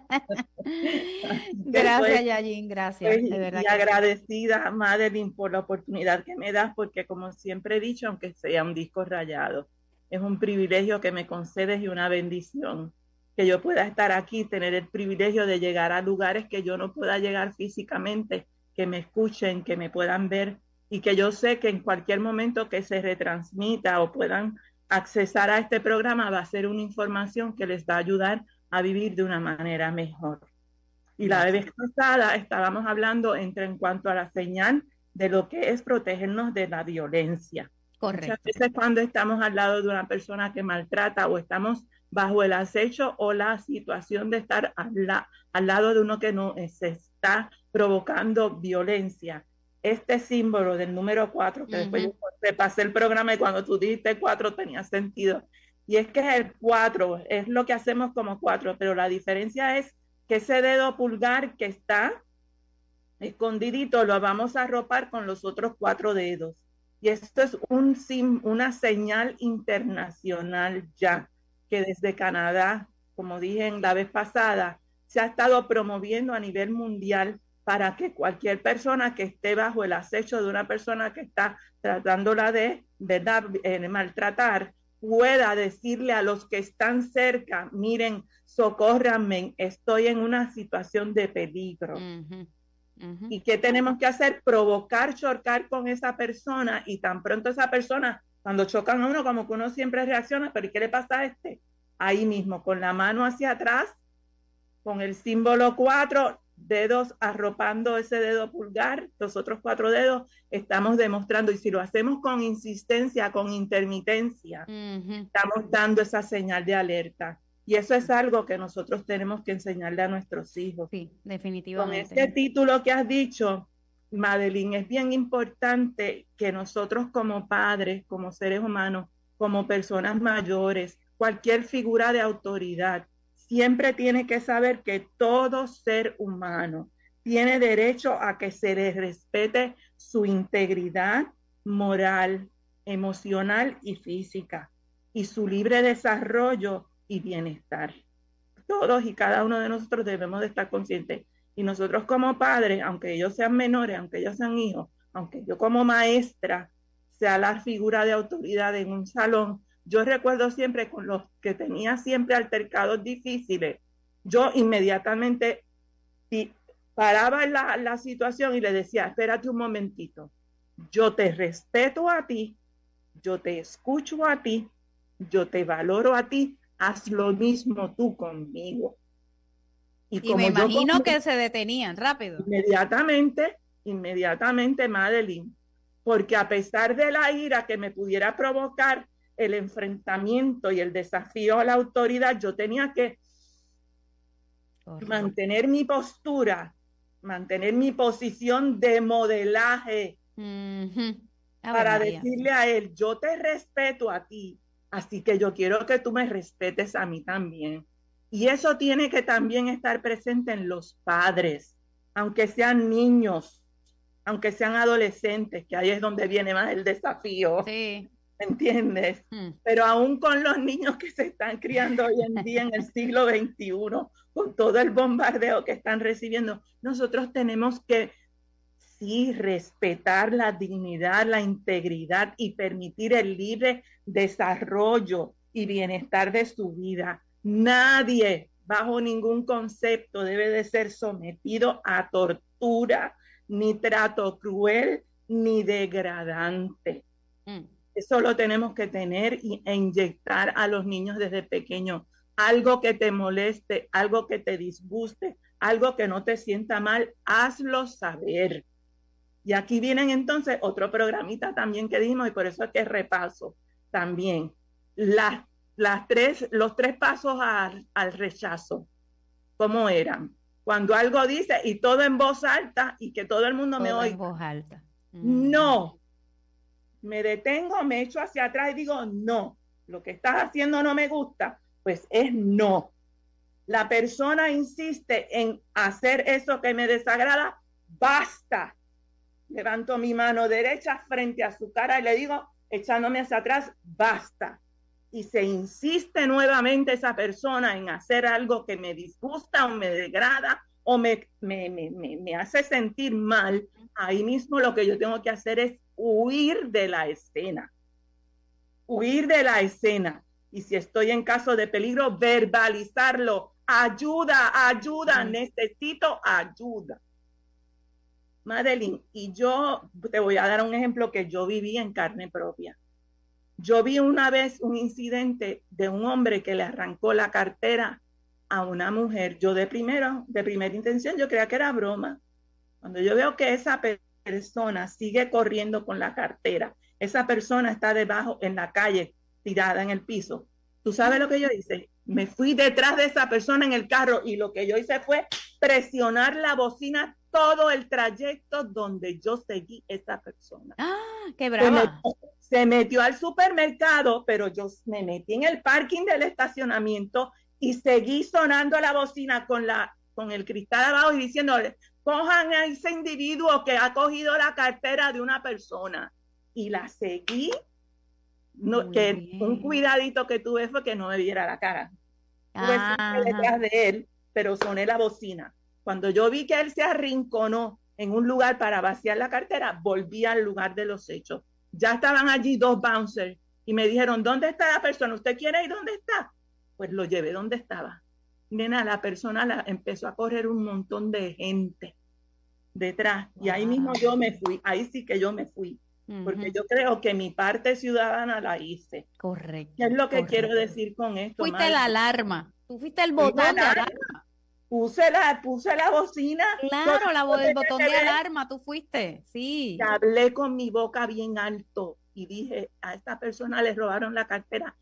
Gracias, pues, Yajin, gracias. Pues, de verdad y que agradecida, sí. Madeline, por la oportunidad que me das, porque como siempre he dicho, aunque sea un disco rayado, es un privilegio que me concedes y una bendición que yo pueda estar aquí, tener el privilegio de llegar a lugares que yo no pueda llegar físicamente, que me escuchen, que me puedan ver, y que yo sé que en cualquier momento que se retransmita o puedan accesar a este programa va a ser una información que les va a ayudar a vivir de una manera mejor. Y la vez pasada estábamos hablando entre en cuanto a la señal de lo que es protegernos de la violencia. Correcto. Muchas veces cuando estamos al lado de una persona que maltrata o estamos bajo el acecho o la situación de estar al, la, al lado de uno que no se está provocando violencia, este símbolo del número cuatro, que uh-huh. después yo repasé el programa y cuando tú dijiste cuatro tenía sentido, y es que el cuatro es lo que hacemos como cuatro, pero la diferencia es que ese dedo pulgar que está escondidito lo vamos a arropar con los otros cuatro dedos. Y esto es un, una señal internacional ya, que desde Canadá, como dije en la vez pasada, se ha estado promoviendo a nivel mundial para que cualquier persona que esté bajo el acecho de una persona que está tratándola de, ¿verdad?, eh, maltratar, pueda decirle a los que están cerca, miren, socórranme, estoy en una situación de peligro. Uh-huh. Uh-huh. ¿Y qué tenemos que hacer? Provocar, chocar con esa persona, y tan pronto esa persona, cuando chocan a uno, como que uno siempre reacciona, pero ¿y qué le pasa a este? Ahí mismo, con la mano hacia atrás, con el símbolo cuatro, dedos arropando ese dedo pulgar, los otros cuatro dedos, estamos demostrando, y si lo hacemos con insistencia, con intermitencia, uh-huh. estamos dando esa señal de alerta. Y eso es algo que nosotros tenemos que enseñarle a nuestros hijos. Sí, definitivamente. Con este título que has dicho, Madeline, es bien importante que nosotros como padres, como seres humanos, como personas mayores, cualquier figura de autoridad, siempre tiene que saber que todo ser humano tiene derecho a que se le respete su integridad moral, emocional y física, y su libre desarrollo y bienestar. Todos y cada uno de nosotros debemos de estar conscientes. Y nosotros como padres, aunque ellos sean menores, aunque ellos sean hijos, aunque yo como maestra sea la figura de autoridad en un salón, yo recuerdo siempre con los que tenía siempre altercados difíciles, yo inmediatamente paraba la, la situación y le decía, espérate un momentito, yo te respeto a ti, yo te escucho a ti, yo te valoro a ti, haz lo mismo tú conmigo. Y, y como me imagino yo, que se detenían rápido. Inmediatamente, inmediatamente, Madeline, porque a pesar de la ira que me pudiera provocar el enfrentamiento y el desafío a la autoridad, yo tenía que Correcto. mantener mi postura, mantener mi posición de modelaje, uh-huh. para María. decirle a él, yo te respeto a ti, así que yo quiero que tú me respetes a mí también. Y eso tiene que también estar presente en los padres, aunque sean niños, aunque sean adolescentes, que ahí es donde viene más el desafío. Sí. ¿Entiendes? Hmm. Pero aún con los niños que se están criando hoy en día en el siglo veintiuno, con todo el bombardeo que están recibiendo, nosotros tenemos que sí respetar la dignidad, la integridad y permitir el libre desarrollo y bienestar de su vida. Nadie, bajo ningún concepto, debe de ser sometido a tortura, ni trato cruel, ni degradante. Hmm. Eso lo tenemos que tener y, e inyectar a los niños desde pequeños. Algo que te moleste, algo que te disguste, algo que no te sienta mal, hazlo saber. Y aquí vienen entonces otro programita también que dijimos, y por eso es que repaso también. Las, las tres, los tres pasos al, al rechazo, ¿cómo eran? Cuando algo dice, y todo en voz alta, y que todo el mundo todo me oiga. En voz alta. Mm. No. Me detengo, me echo hacia atrás y digo, no, lo que estás haciendo no me gusta, pues es no. La persona insiste en hacer eso que me desagrada, basta. Levanto mi mano derecha frente a su cara y le digo, echándome hacia atrás, basta. Y se insiste nuevamente esa persona en hacer algo que me disgusta o me degrada o me, me, me, me, me hace sentir mal, ahí mismo lo que yo tengo que hacer es huir de la escena. Huir de la escena. Y si estoy en caso de peligro, verbalizarlo. Ayuda, ayuda, mm. necesito ayuda. Madeline, y yo te voy a dar un ejemplo que yo viví en carne propia. Yo vi una vez un incidente de un hombre que le arrancó la cartera a una mujer. Yo de primero, de primera intención, yo creía que era broma. Cuando yo veo que esa persona sigue corriendo con la cartera, esa persona está debajo en la calle, tirada en el piso. ¿Tú sabes lo que yo hice? Me fui detrás de esa persona en el carro y lo que yo hice fue presionar la bocina todo el trayecto donde yo seguí esa persona. ¡Ah, qué brava! Se metió, se metió al supermercado, pero yo me metí en el parking del estacionamiento y seguí sonando la bocina con, la, con el cristal abajo y diciéndole, cojan a ese individuo que ha cogido la cartera de una persona. Y la seguí. No, que bien. Un cuidadito que tuve fue que no me viera la cara. Estuve detrás de él, pero soné la bocina. Cuando yo vi que él se arrinconó en un lugar para vaciar la cartera, volví al lugar de los hechos. Ya estaban allí dos bouncers y me dijeron, ¿dónde está la persona? ¿Usted quiere ir? ¿Dónde está? Pues lo llevé donde estaba. Nena, la persona la, empezó a correr un montón de gente detrás. Wow. Y ahí mismo yo me fui. Ahí sí que yo me fui. Porque uh-huh. yo creo que mi parte ciudadana la hice. Correcto. ¿Qué es lo que correcto. quiero decir con esto? Fuiste Mari? la alarma. Tú fuiste el botón de alarma. Puse la, puse la bocina. Claro, la, el botón de alarma, tú fuiste. Sí. Y hablé con mi boca bien alto y dije, a esta persona le robaron la cartera.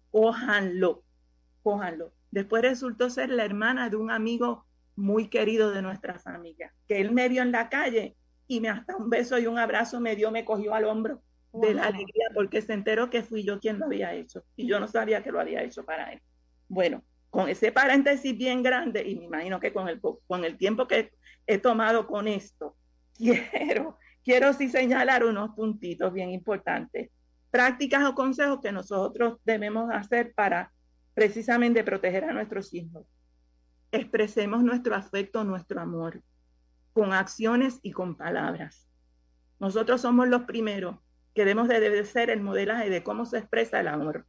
Cójanlo, cójanlo. Después resultó ser la hermana de un amigo muy querido de nuestra familia, que él me vio en la calle y me hasta un beso y un abrazo me dio, me cogió al hombro wow. de la alegría porque se enteró que fui yo quien lo había hecho y yo no sabía que lo había hecho para él. Bueno, con ese paréntesis bien grande y me imagino que con el, con el tiempo que he tomado con esto, quiero, quiero sí señalar unos puntitos bien importantes, prácticas o consejos que nosotros debemos hacer para precisamente proteger a nuestros hijos. Expresemos nuestro afecto, nuestro amor, con acciones y con palabras. Nosotros somos los primeros que debemos de, de ser el modelaje de cómo se expresa el amor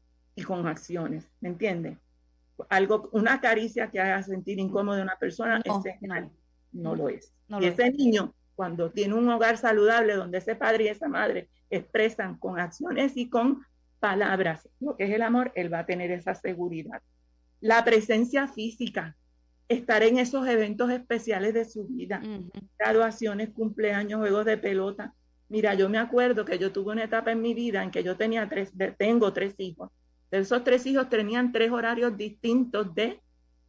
y con acciones, ¿me entiendes? Algo, una caricia que haga sentir incómoda a una persona, no, ese no. no lo es. No y lo ese es. niño, cuando tiene un hogar saludable donde ese padre y esa madre expresan con acciones y con palabras lo que es el amor, él va a tener esa seguridad. La presencia física, estar en esos eventos especiales de su vida, uh-huh. graduaciones, cumpleaños, juegos de pelota. Mira, yo me acuerdo que yo tuve una etapa en mi vida en que yo tenía tres, de, tengo tres hijos. De esos tres hijos tenían tres horarios distintos de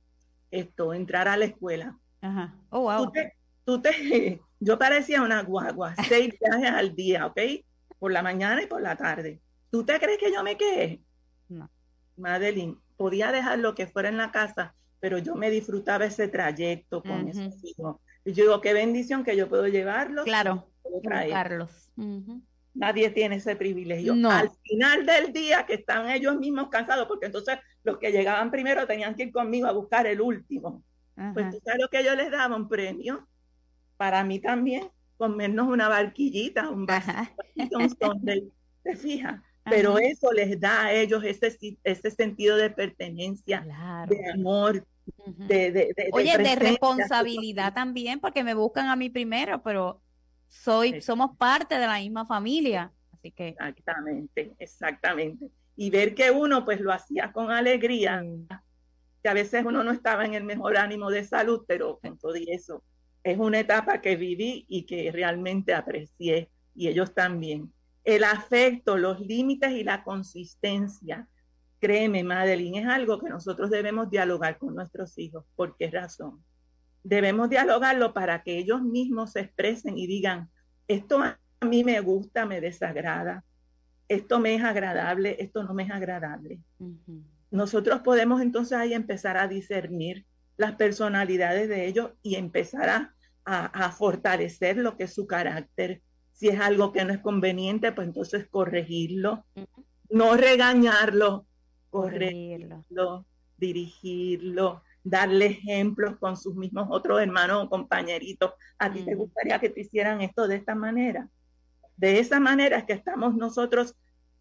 esto, entrar a la escuela. Uh-huh. Oh, wow. Tú te, tú te, yo parecía una guagua, seis viajes al día, ¿ok? Por la mañana y por la tarde. ¿Tú te crees que yo me quedé? No. Madeline, podía dejar lo que fuera en la casa, pero yo me disfrutaba ese trayecto con uh-huh. esos hijos. Y yo digo, qué bendición que yo puedo llevarlos. Claro, llevarlos. Uh-huh. Nadie tiene ese privilegio. No. Al final del día, que están ellos mismos cansados, porque entonces los que llegaban primero tenían que ir conmigo a buscar el último. Uh-huh. Pues tú sabes lo que yo les daba, un premio. Para mí también, comernos una barquillita, un vasito, un Sunday, ¿te fijas? Pero Ajá. eso les da a ellos ese, ese sentido de pertenencia, claro. de amor, uh-huh. de, de, de Oye, de, de responsabilidad también, porque me buscan a mí primero, pero soy, sí. somos parte de la misma familia, así que... Exactamente, exactamente. Y ver que uno pues lo hacía con alegría, sí. que a veces uno no estaba en el mejor ánimo de salud, pero con todo y eso, es una etapa que viví y que realmente aprecié, y ellos también. El afecto, los límites y la consistencia. Créeme, Madeline, es algo que nosotros debemos dialogar con nuestros hijos. ¿Por qué razón? Debemos dialogarlo para que ellos mismos se expresen y digan, esto a mí me gusta, me desagrada, esto me es agradable, esto no me es agradable. Uh-huh. nosotros podemos entonces ahí empezar a discernir las personalidades de ellos y empezar a, a, a fortalecer lo que es su carácter. Si es algo que no es conveniente, pues entonces corregirlo, no regañarlo, corregirlo, corregirlo, dirigirlo, darle ejemplos con sus mismos otros hermanos o compañeritos. ¿A ti te gustaría que te hicieran esto de esta manera? De esa manera es que estamos nosotros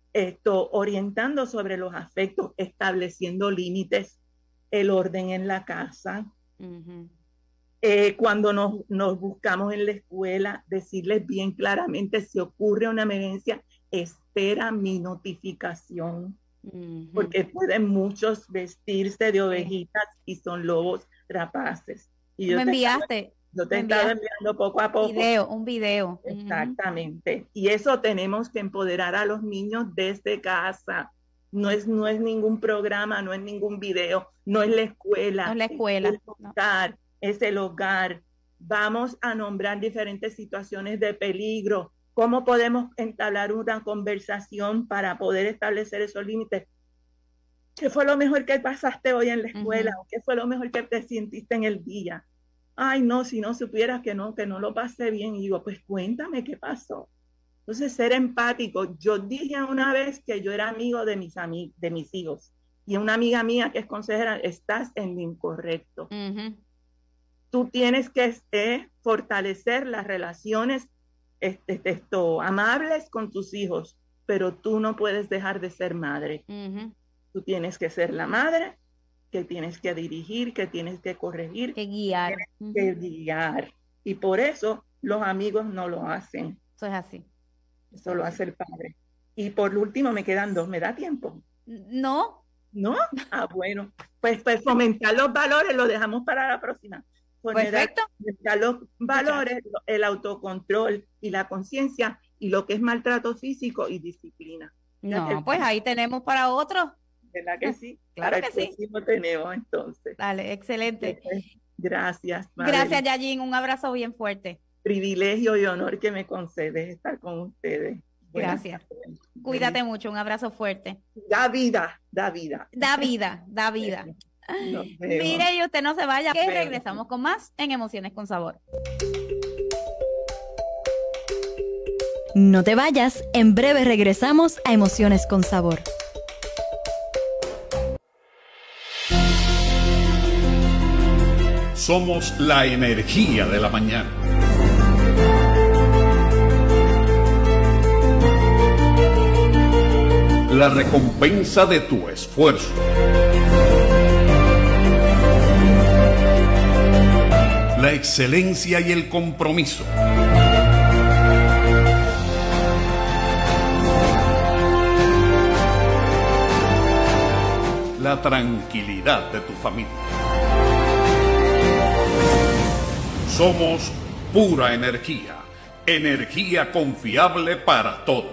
esto, orientando sobre los afectos, estableciendo límites, el orden en la casa. Uh-huh. Eh, cuando nos, nos buscamos en la escuela, decirles bien claramente, si ocurre una emergencia, espera mi notificación. Uh-huh. Porque pueden muchos vestirse de ovejitas y son lobos rapaces. Y yo me te enviaste. Estaba, yo te he estado enviando poco a poco. Un video, un video. Exactamente. Uh-huh. Y eso tenemos que empoderar a los niños desde casa. No es, no es ningún programa, no es ningún video, no es la escuela. No es la escuela. Es el hogar, no. es el hogar. Vamos a nombrar diferentes situaciones de peligro. ¿Cómo podemos entablar una conversación para poder establecer esos límites? ¿Qué fue lo mejor que pasaste hoy en la escuela? Uh-huh. ¿Qué fue lo mejor que te sentiste en el día? Ay, no, si no supieras que no, que no lo pasé bien. Y digo, pues cuéntame qué pasó. Entonces, ser empático. Yo dije una vez que yo era amigo de mis, amig- de mis hijos. Y una amiga mía que es consejera, estás en lo incorrecto. Uh-huh. Tú tienes que eh, fortalecer las relaciones este, esto, amables con tus hijos, pero tú no puedes dejar de ser madre. Uh-huh. Tú tienes que ser la madre, que tienes que dirigir, que tienes que corregir, que guiar. Uh-huh. Que guiar. Y por eso los amigos no lo hacen. Eso es así. Eso lo hace el padre. Y por último me quedan dos. ¿Me da tiempo? No. ¿No? Ah, bueno. Pues, pues fomentar los valores lo dejamos para la próxima. Perfecto. Fomentar los valores, el autocontrol y la conciencia y lo que es maltrato físico y disciplina. No, pues ahí tenemos para otro. ¿Verdad que sí? Claro para que el sí. Lo tenemos entonces. Dale, excelente. Gracias. Madeline. Gracias, Yajin. Un abrazo bien fuerte. Privilegio y honor que me concedes estar con ustedes. Gracias. Buenas, Cuídate buenas. mucho. Un abrazo fuerte. Da vida, da vida. Da vida, da vida. Mire, y usted no se vaya, que regresamos con más en Emociones con Sabor. No te vayas, en breve regresamos a Emociones con Sabor. Somos la energía de la mañana. La recompensa de tu esfuerzo. La excelencia y el compromiso. La tranquilidad de tu familia. Somos pura energía, energía confiable para todos.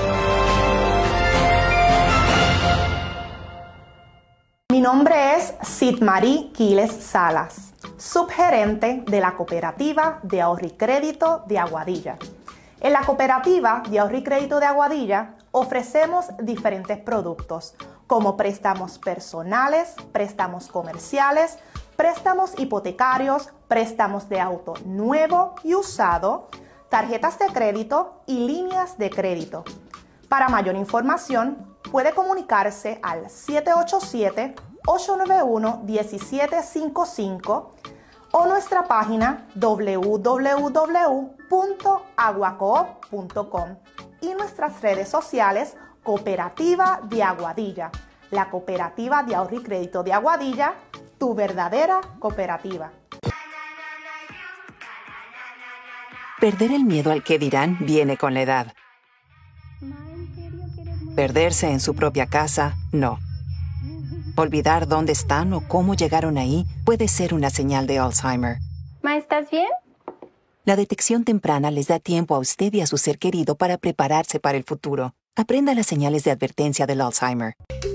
Mi nombre es Sidmarí Quiles Salas, subgerente de la Cooperativa de Ahorro y Crédito de Aguadilla. En la Cooperativa de Ahorro y Crédito de Aguadilla ofrecemos diferentes productos como préstamos personales, préstamos comerciales, préstamos hipotecarios, préstamos de auto nuevo y usado, tarjetas de crédito y líneas de crédito. Para mayor información, puede comunicarse al siete ocho siete, ocho nueve uno, uno siete cinco cinco o nuestra página doble u doble u doble u punto aguacoop punto com y nuestras redes sociales Cooperativa de Aguadilla, la Cooperativa de Ahorro y Crédito de Aguadilla, tu verdadera cooperativa. Perder el miedo al que dirán viene con la edad. Perderse en su propia casa, no. Olvidar dónde están o cómo llegaron ahí puede ser una señal de Alzheimer. Ma, ¿estás bien? La detección temprana les da tiempo a usted y a su ser querido para prepararse para el futuro. Aprenda las señales de advertencia del Alzheimer.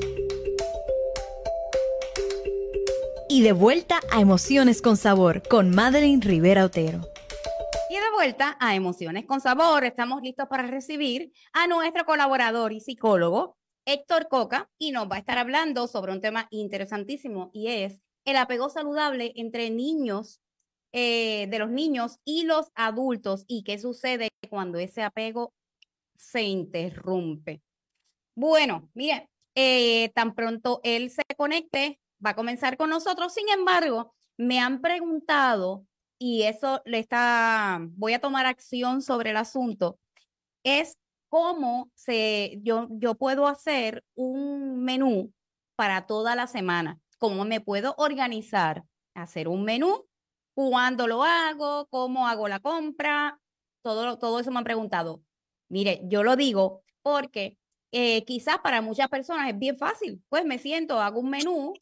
Y de vuelta a Emociones con Sabor con Madeline Rivera Otero. Y de vuelta a Emociones con Sabor, estamos listos para recibir a nuestro colaborador y psicólogo, Héctor Coca, y nos va a estar hablando sobre un tema interesantísimo, y es el apego saludable entre niños, eh, de los niños y los adultos, y qué sucede cuando ese apego se interrumpe. Bueno, mire, eh, tan pronto él se conecte, va a comenzar con nosotros. Sin embargo, me han preguntado, y eso le está, voy a tomar acción sobre el asunto, es cómo se, yo, yo puedo hacer un menú para toda la semana. ¿Cómo me puedo organizar? Hacer un menú, cuándo lo hago, cómo hago la compra, todo, todo eso me han preguntado. Mire, yo lo digo porque eh, quizás para muchas personas es bien fácil. Pues me siento, hago un menú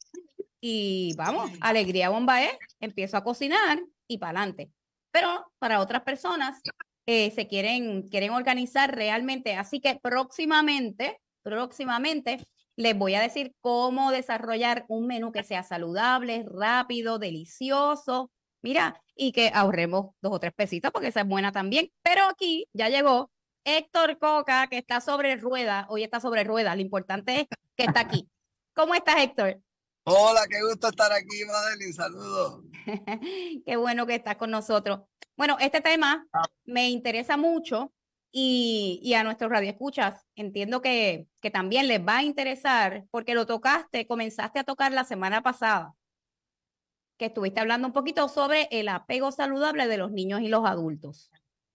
y vamos, alegría bomba es, empiezo a cocinar y para adelante. Pero para otras personas eh, se quieren, quieren organizar realmente. Así que próximamente, próximamente les voy a decir cómo desarrollar un menú que sea saludable, rápido, delicioso. Mira, y que ahorremos dos o tres pesitos porque esa es buena también. Pero aquí ya llegó Héctor Coca, que está sobre ruedas. Hoy está sobre ruedas. Lo importante es que está aquí. ¿Cómo estás, Héctor? Hola, qué gusto estar aquí, Madeline. Saludos. Qué bueno que estás con nosotros. Bueno, este tema me interesa mucho y, y a nuestros radioescuchas entiendo que, que también les va a interesar porque lo tocaste, comenzaste a tocar la semana pasada, que estuviste hablando un poquito sobre el apego saludable de los niños y los adultos.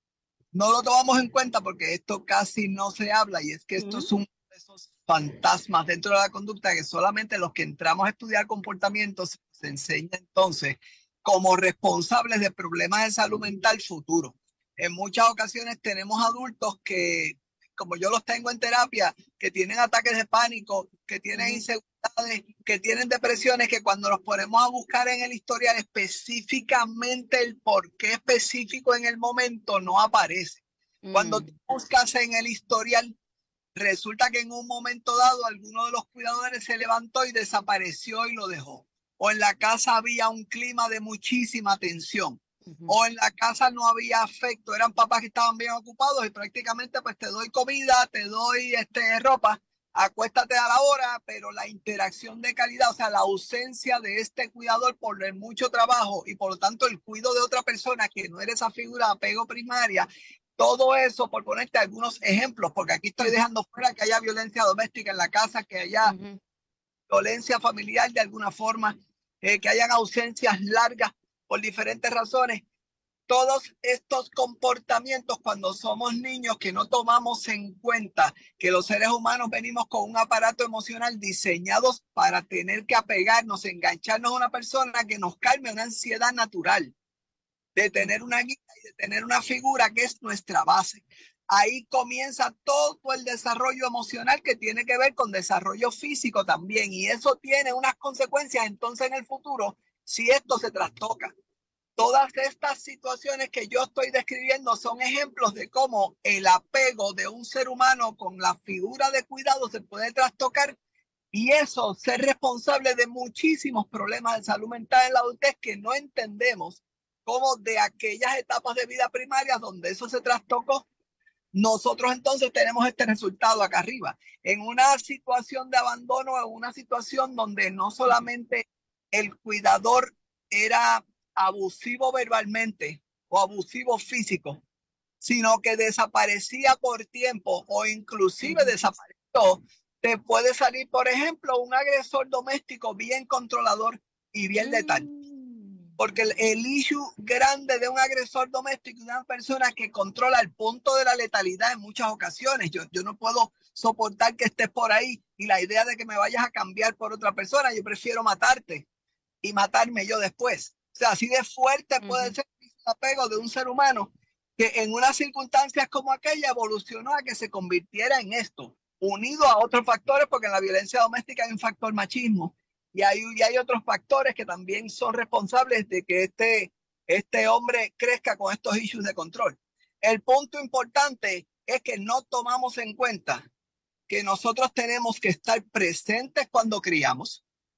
No lo tomamos en cuenta porque esto casi no se habla y es que esto uh-huh. es uno de esos fantasmas dentro de la conducta que solamente los que entramos a estudiar comportamientos se enseña entonces como responsables de problemas de salud mental futuros. En muchas ocasiones tenemos adultos que, como yo los tengo en terapia, que tienen ataques de pánico, que tienen uh-huh. inseguridades, que tienen depresiones, que cuando los ponemos a buscar en el historial específicamente el porqué específico en el momento no aparece. Uh-huh. Cuando tú buscas en el historial, resulta que en un momento dado alguno de los cuidadores se levantó y desapareció y lo dejó. O en la casa había un clima de muchísima tensión. Uh-huh. O en la casa no había afecto. Eran papás que estaban bien ocupados y prácticamente pues te doy comida, te doy este, ropa, acuéstate a la hora, pero la interacción de calidad, o sea, la ausencia de este cuidador por el mucho trabajo y por lo tanto el cuidado de otra persona que no era esa figura de apego primaria. Todo eso, por ponerte algunos ejemplos, porque aquí estoy dejando fuera que haya violencia doméstica en la casa, que haya uh-huh. violencia familiar de alguna forma, eh, que hayan ausencias largas por diferentes razones. Todos estos comportamientos cuando somos niños que no tomamos en cuenta que los seres humanos venimos con un aparato emocional diseñados para tener que apegarnos, engancharnos a una persona que nos calme una ansiedad natural. De tener una guía y de tener una figura que es nuestra base. Ahí comienza todo el desarrollo emocional que tiene que ver con desarrollo físico también. Y eso tiene unas consecuencias entonces en el futuro si esto se trastoca. Todas estas situaciones que yo estoy describiendo son ejemplos de cómo el apego de un ser humano con la figura de cuidado se puede trastocar y eso ser responsable de muchísimos problemas de salud mental en la adultez que no entendemos. Como de aquellas etapas de vida primarias donde eso se trastocó, nosotros entonces tenemos este resultado acá arriba. En una situación de abandono, en una situación donde no solamente el cuidador era abusivo verbalmente o abusivo físico, sino que desaparecía por tiempo o inclusive desapareció, te puede salir, por ejemplo, un agresor doméstico bien controlador y bien letal. Porque el, el issue grande de un agresor doméstico es una persona que controla el punto de la letalidad en muchas ocasiones. Yo, yo no puedo soportar que estés por ahí y la idea de que me vayas a cambiar por otra persona. Yo prefiero matarte y matarme yo después. O sea, así de fuerte uh-huh. puede ser el apego de un ser humano que en unas circunstancias como aquella evolucionó a que se convirtiera en esto, unido a otros factores, porque en la violencia doméstica hay un factor machismo. Y hay, y hay otros factores que también son responsables de que este, este hombre crezca con estos issues de control. El punto importante es que no tomamos en cuenta que nosotros tenemos que estar presentes cuando criamos,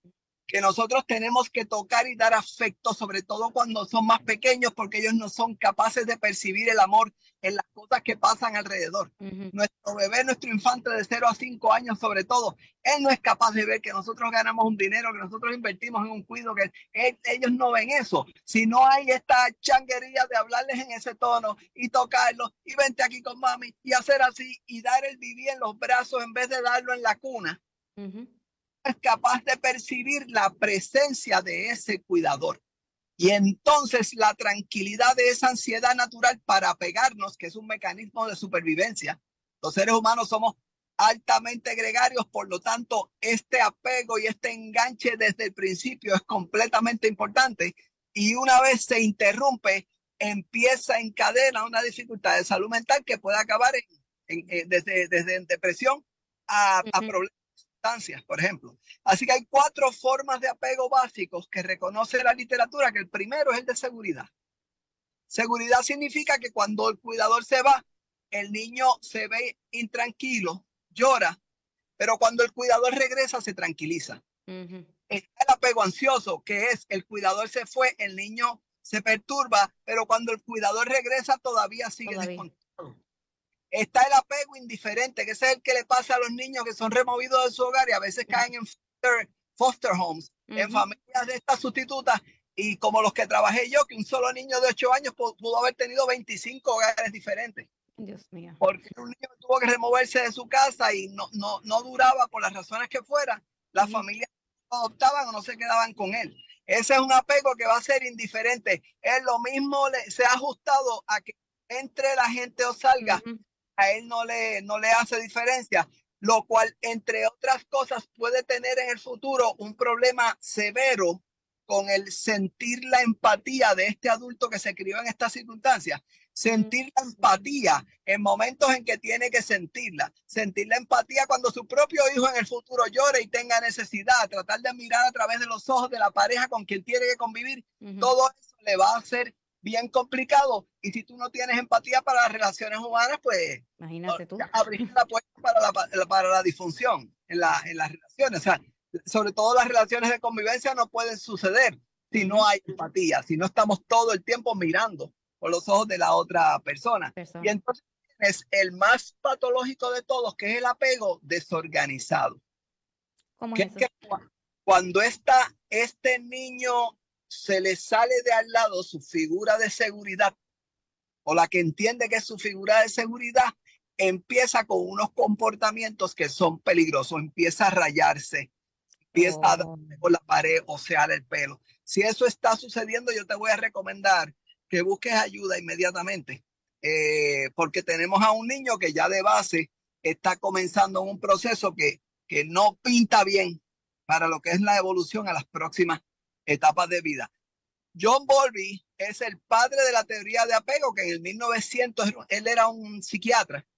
que nosotros tenemos que tocar y dar afecto, sobre todo cuando son más pequeños, porque ellos no son capaces de percibir el amor en las cosas que pasan alrededor. Uh-huh. Nuestro bebé, nuestro infante de cero a cinco años, sobre todo, él no es capaz de ver que nosotros ganamos un dinero, que nosotros invertimos en un cuido, que él, ellos no ven eso. Si no hay esta changuería de hablarles en ese tono y tocarlos y vente aquí con mami y hacer así y dar el bibí en los brazos en vez de darlo en la cuna, uh-huh. es capaz de percibir la presencia de ese cuidador. Y entonces la tranquilidad de esa ansiedad natural para apegarnos, que es un mecanismo de supervivencia. Los seres humanos somos altamente gregarios, por lo tanto, este apego y este enganche desde el principio es completamente importante. Y una vez se interrumpe, empieza en cadena una dificultad de salud mental que puede acabar en, en, en, desde, desde depresión a, uh-huh. a problemas. Por ejemplo. Así que hay cuatro formas de apego básicos que reconoce la literatura, que el primero es el de seguridad. Seguridad significa que cuando el cuidador se va, el niño se ve intranquilo, llora, pero cuando el cuidador regresa se tranquiliza. Uh-huh. Está el apego ansioso, que es el cuidador se fue, el niño se perturba, pero cuando el cuidador regresa todavía sigue todavía. descontrolado. Está el apego indiferente, que es el que le pasa a los niños que son removidos de su hogar y a veces caen en foster, foster homes, uh-huh. en familias de estas sustitutas, y como los que trabajé yo, que un solo niño de ocho años pudo, pudo haber tenido veinticinco hogares diferentes. Dios mío. Porque un niño tuvo que removerse de su casa y no, no, no duraba por las razones que fueran, las uh-huh. familias lo adoptaban o no se quedaban con él. Ese es un apego que va a ser indiferente. Es lo mismo, le, se ha ajustado a que entre la gente o salga. Uh-huh. A él no le, no le hace diferencia, lo cual, entre otras cosas, puede tener en el futuro un problema severo con el sentir la empatía de este adulto que se crió en estas circunstancias. Sentir la empatía en momentos en que tiene que sentirla. Sentir la empatía cuando su propio hijo en el futuro llore y tenga necesidad. Tratar de mirar a través de los ojos de la pareja con quien tiene que convivir. Uh-huh. Todo eso le va a hacer bien complicado, y si tú no tienes empatía para las relaciones humanas, pues imagínate tú abrir la puerta para la, para la disfunción en, la, en las relaciones. O sea, sobre todo las relaciones de convivencia no pueden suceder si no hay empatía, si no estamos todo el tiempo mirando por los ojos de la otra persona. persona. Y entonces es el más patológico de todos, que es el apego desorganizado. ¿Cómo que es eso? Que cuando está este niño se le sale de al lado su figura de seguridad, o la que entiende que es su figura de seguridad, empieza con unos comportamientos que son peligrosos, empieza a rayarse, empieza oh. a darle por la pared o se ala el pelo. Si eso está sucediendo, yo te voy a recomendar que busques ayuda inmediatamente, eh, porque tenemos a un niño que ya de base está comenzando un proceso que, que no pinta bien para lo que es la evolución a las próximas etapas de vida. John Bowlby es el padre de la teoría de apego, que en el mil novecientos él era un psiquiatra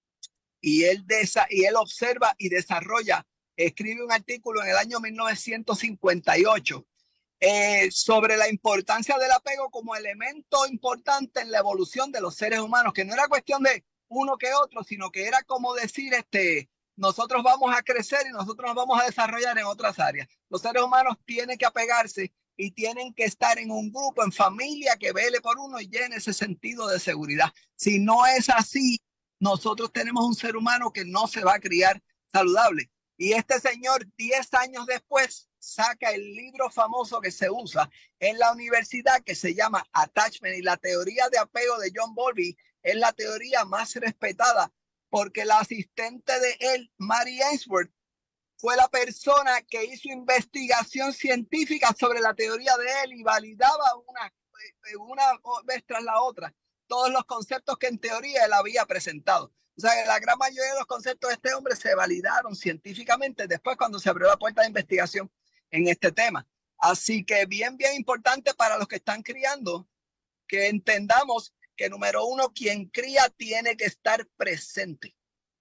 y él, desa, y él observa y desarrolla, escribe un artículo en el año mil novecientos cincuenta y ocho eh, sobre la importancia del apego como elemento importante en la evolución de los seres humanos, que no era cuestión de uno que otro, sino que era como decir, este, nosotros vamos a crecer y nosotros nos vamos a desarrollar en otras áreas. Los seres humanos tienen que apegarse y tienen que estar en un grupo, en familia, que vele por uno y llene ese sentido de seguridad. Si no es así, nosotros tenemos un ser humano que no se va a criar saludable. Y este señor, diez años después, saca el libro famoso que se usa en la universidad, que se llama Attachment, y la teoría de apego de John Bowlby es la teoría más respetada, porque la asistente de él, Mary Ainsworth, fue la persona que hizo investigación científica sobre la teoría de él y validaba una, una vez tras la otra todos los conceptos que en teoría él había presentado. O sea, la gran mayoría de los conceptos de este hombre se validaron científicamente después cuando se abrió la puerta de investigación en este tema. Así que bien, bien importante para los que están criando, que entendamos que número uno, quien cría tiene que estar presente.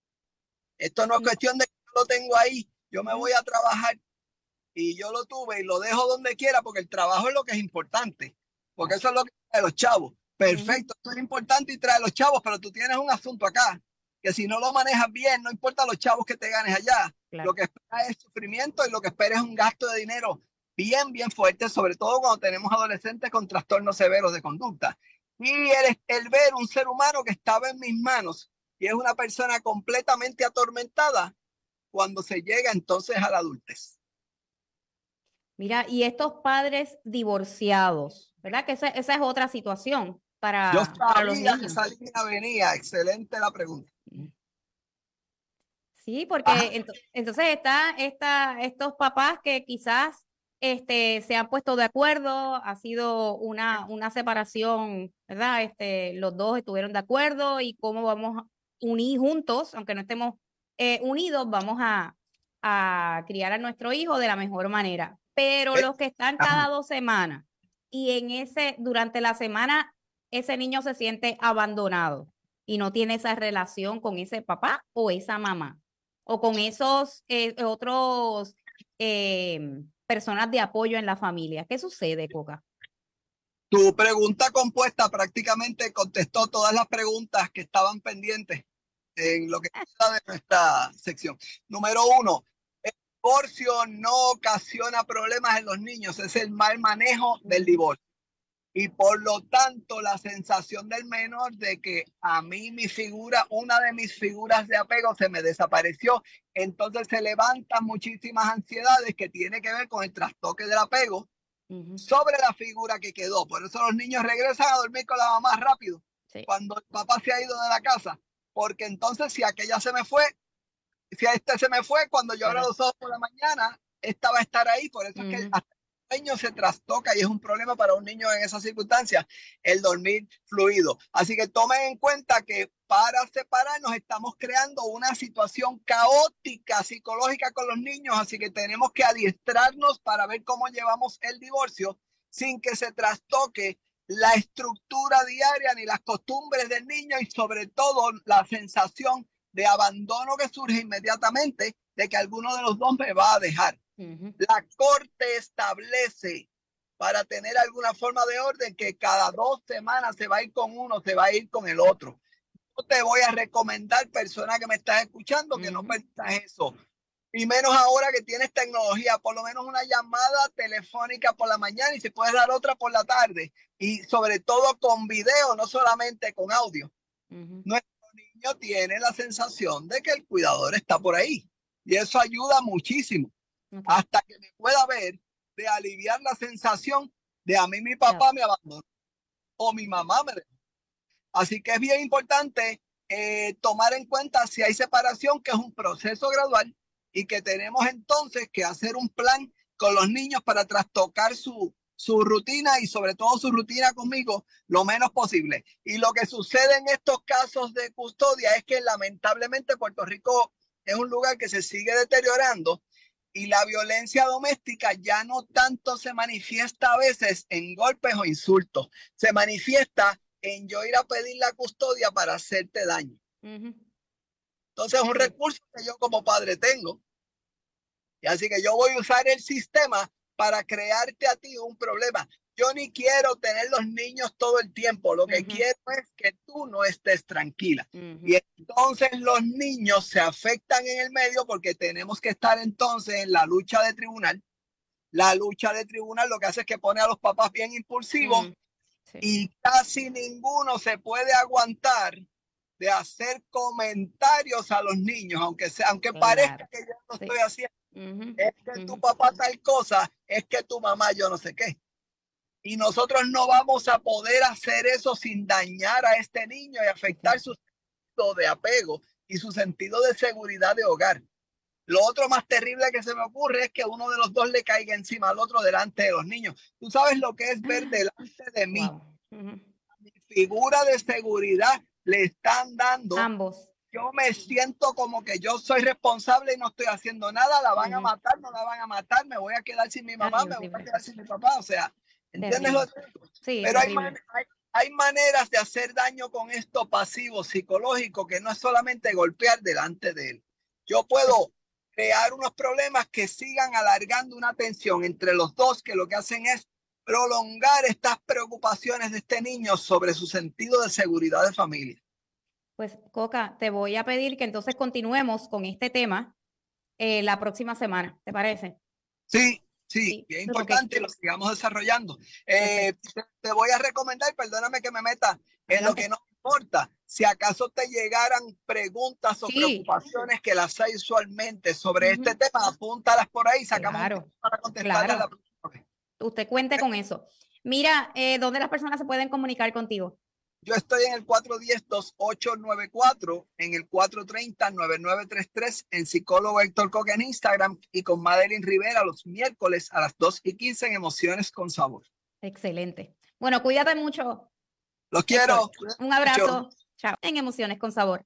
Esto no es cuestión de que yo lo tengo ahí, yo me voy a trabajar y yo lo tuve y lo dejo donde quiera, porque el trabajo es lo que es importante, porque eso es lo que trae los chavos. Perfecto, eso es importante y trae los chavos, pero tú tienes un asunto acá, que si no lo manejas bien, no importa los chavos que te ganes allá, claro. Lo que espera es sufrimiento y lo que espera es un gasto de dinero bien, bien fuerte, sobre todo cuando tenemos adolescentes con trastornos severos de conducta. Y el, el ver un ser humano que estaba en mis manos y es una persona completamente atormentada cuando se llega entonces a la adultez. Mira, y estos padres divorciados, ¿verdad? Que esa, esa es otra situación para, Yo sabía para los niños. que esa línea venía, excelente la pregunta. Sí, porque ent entonces está, está estos papás que quizás este, se han puesto de acuerdo, ha sido una, una separación, ¿verdad? Este, los dos estuvieron de acuerdo y cómo vamos a unir juntos, aunque no estemos eh, unidos, vamos a, a criar a nuestro hijo de la mejor manera. Pero los que están cada dos semanas y en ese, durante la semana, ese niño se siente abandonado y no tiene esa relación con ese papá o esa mamá, o con esos eh, otros eh, personas de apoyo en la familia. ¿Qué sucede, Coca? Tu pregunta compuesta prácticamente contestó todas las preguntas que estaban pendientes en lo que queda de nuestra sección. Número uno, el divorcio no ocasiona problemas en los niños, es el mal manejo del divorcio. Y por lo tanto, la sensación del menor de que a mí mi figura, una de mis figuras de apego se me desapareció, entonces se levantan muchísimas ansiedades que tienen que ver con el trastoque del apego uh-huh. sobre la figura que quedó. Por eso los niños regresan a dormir con la mamá rápido, sí. cuando el papá se ha ido de la casa, porque entonces si aquella se me fue, si a este se me fue, cuando yo abro los ojos por la mañana, esta va a estar ahí. Por eso uh-huh. es que hasta niño se trastoca y es un problema para un niño en esas circunstancias el dormir fluido. Así que tomen en cuenta que para separarnos estamos creando una situación caótica psicológica con los niños, así que tenemos que adiestrarnos para ver cómo llevamos el divorcio sin que se trastoque la estructura diaria ni las costumbres del niño y sobre todo la sensación de abandono que surge inmediatamente de que alguno de los dos me va a dejar. Uh-huh. La corte establece para tener alguna forma de orden que cada dos semanas se va a ir con uno, se va a ir con el otro. Yo te voy a recomendar, persona que me estás escuchando, que uh-huh. no permitas eso. Y menos ahora que tienes tecnología, por lo menos una llamada telefónica por la mañana y se puede dar otra por la tarde. Y sobre todo con video, no solamente con audio. Uh-huh. Nuestro niño tiene la sensación de que el cuidador está por ahí. Y eso ayuda muchísimo. Okay. Hasta que me pueda ver, de aliviar la sensación de a mí mi papá yeah. me abandonó o mi mamá me dejó. Así que es bien importante eh, tomar en cuenta si hay separación, que es un proceso gradual y que tenemos entonces que hacer un plan con los niños para trastocar su, su rutina y sobre todo su rutina conmigo lo menos posible. Y lo que sucede en estos casos de custodia es que lamentablemente Puerto Rico es un lugar que se sigue deteriorando. Y la violencia doméstica ya no tanto se manifiesta a veces en golpes o insultos. Se manifiesta en yo ir a pedir la custodia para hacerte daño. Uh-huh. Entonces es un recurso que yo como padre tengo. Y así que yo voy a usar el sistema para crearte a ti un problema. Yo ni quiero tener los niños todo el tiempo. Lo que uh-huh. quiero es que tú no estés tranquila. Uh-huh. Y entonces los niños se afectan en el medio porque tenemos que estar entonces en la lucha de tribunal. La lucha de tribunal lo que hace es que pone a los papás bien impulsivos uh-huh. sí. y casi ninguno se puede aguantar de hacer comentarios a los niños, aunque, sea, aunque claro. parezca que yo no sí. estoy haciendo. Uh-huh. Es que uh-huh. tu papá tal cosa, es que tu mamá yo no sé qué. Y nosotros no vamos a poder hacer eso sin dañar a este niño y afectar su sentido de apego y su sentido de seguridad de hogar. Lo otro más terrible que se me ocurre es que uno de los dos le caiga encima al otro delante de los niños. Tú sabes lo que es ver delante de mí. Wow. Uh-huh. Mi figura de seguridad le están dando. Ambos. Yo me siento como que yo soy responsable y no estoy haciendo nada. La van uh-huh. a matar, no la van a matar. Me voy a quedar sin mi mamá, me voy a quedar sin mi papá. O sea, ¿entiendes lo que digo? Sí, pero hay, man hay, hay maneras de hacer daño con esto pasivo, psicológico, que no es solamente golpear delante de él. Yo puedo crear unos problemas que sigan alargando una tensión entre los dos, que lo que hacen es prolongar estas preocupaciones de este niño sobre su sentido de seguridad de familia. Pues, Coca, te voy a pedir que entonces continuemos con este tema eh, la próxima semana, ¿te parece? Sí. Sí, sí, bien importante, okay. Lo sigamos desarrollando. Eh, te, te voy a recomendar, perdóname que me meta en lo que no importa. Si acaso te llegaran preguntas o sí. preocupaciones que las hay usualmente sobre uh-huh. este tema, apúntalas por ahí, sacamos claro. para contestarle claro. a la pregunta. Usted cuente con eso. Mira, eh, ¿dónde las personas se pueden comunicar contigo? Yo estoy en el cuatro uno cero, dos ocho nueve cuatro, en el cuatro tres cero, nueve nueve tres tres, en Psicólogo Héctor Coca en Instagram y con Madeline Rivera los miércoles a las dos y quince en Emociones con Sabor. Excelente. Bueno, cuídate mucho. Los quiero. Héctor, un abrazo. Chao. En Emociones con Sabor.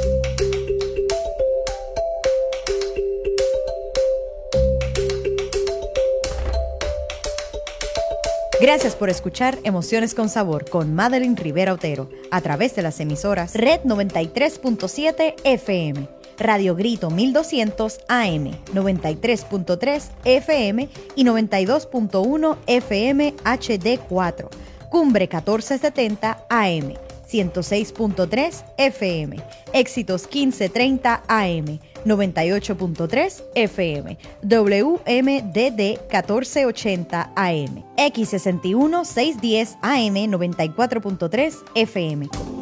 Gracias por escuchar Emociones con Sabor con Madeline Rivera Otero a través de las emisoras Red noventa y tres punto siete F M, Radio Grito mil doscientos A M, noventa y tres punto tres F M y noventa y dos punto uno F M H D cuatro, Cumbre catorce setenta A M, ciento seis punto tres F M, Éxitos quince treinta A M, noventa y ocho punto tres F M, W M D D catorce ochenta A M, X sesenta y uno seiscientos diez A M, noventa y cuatro punto tres F M.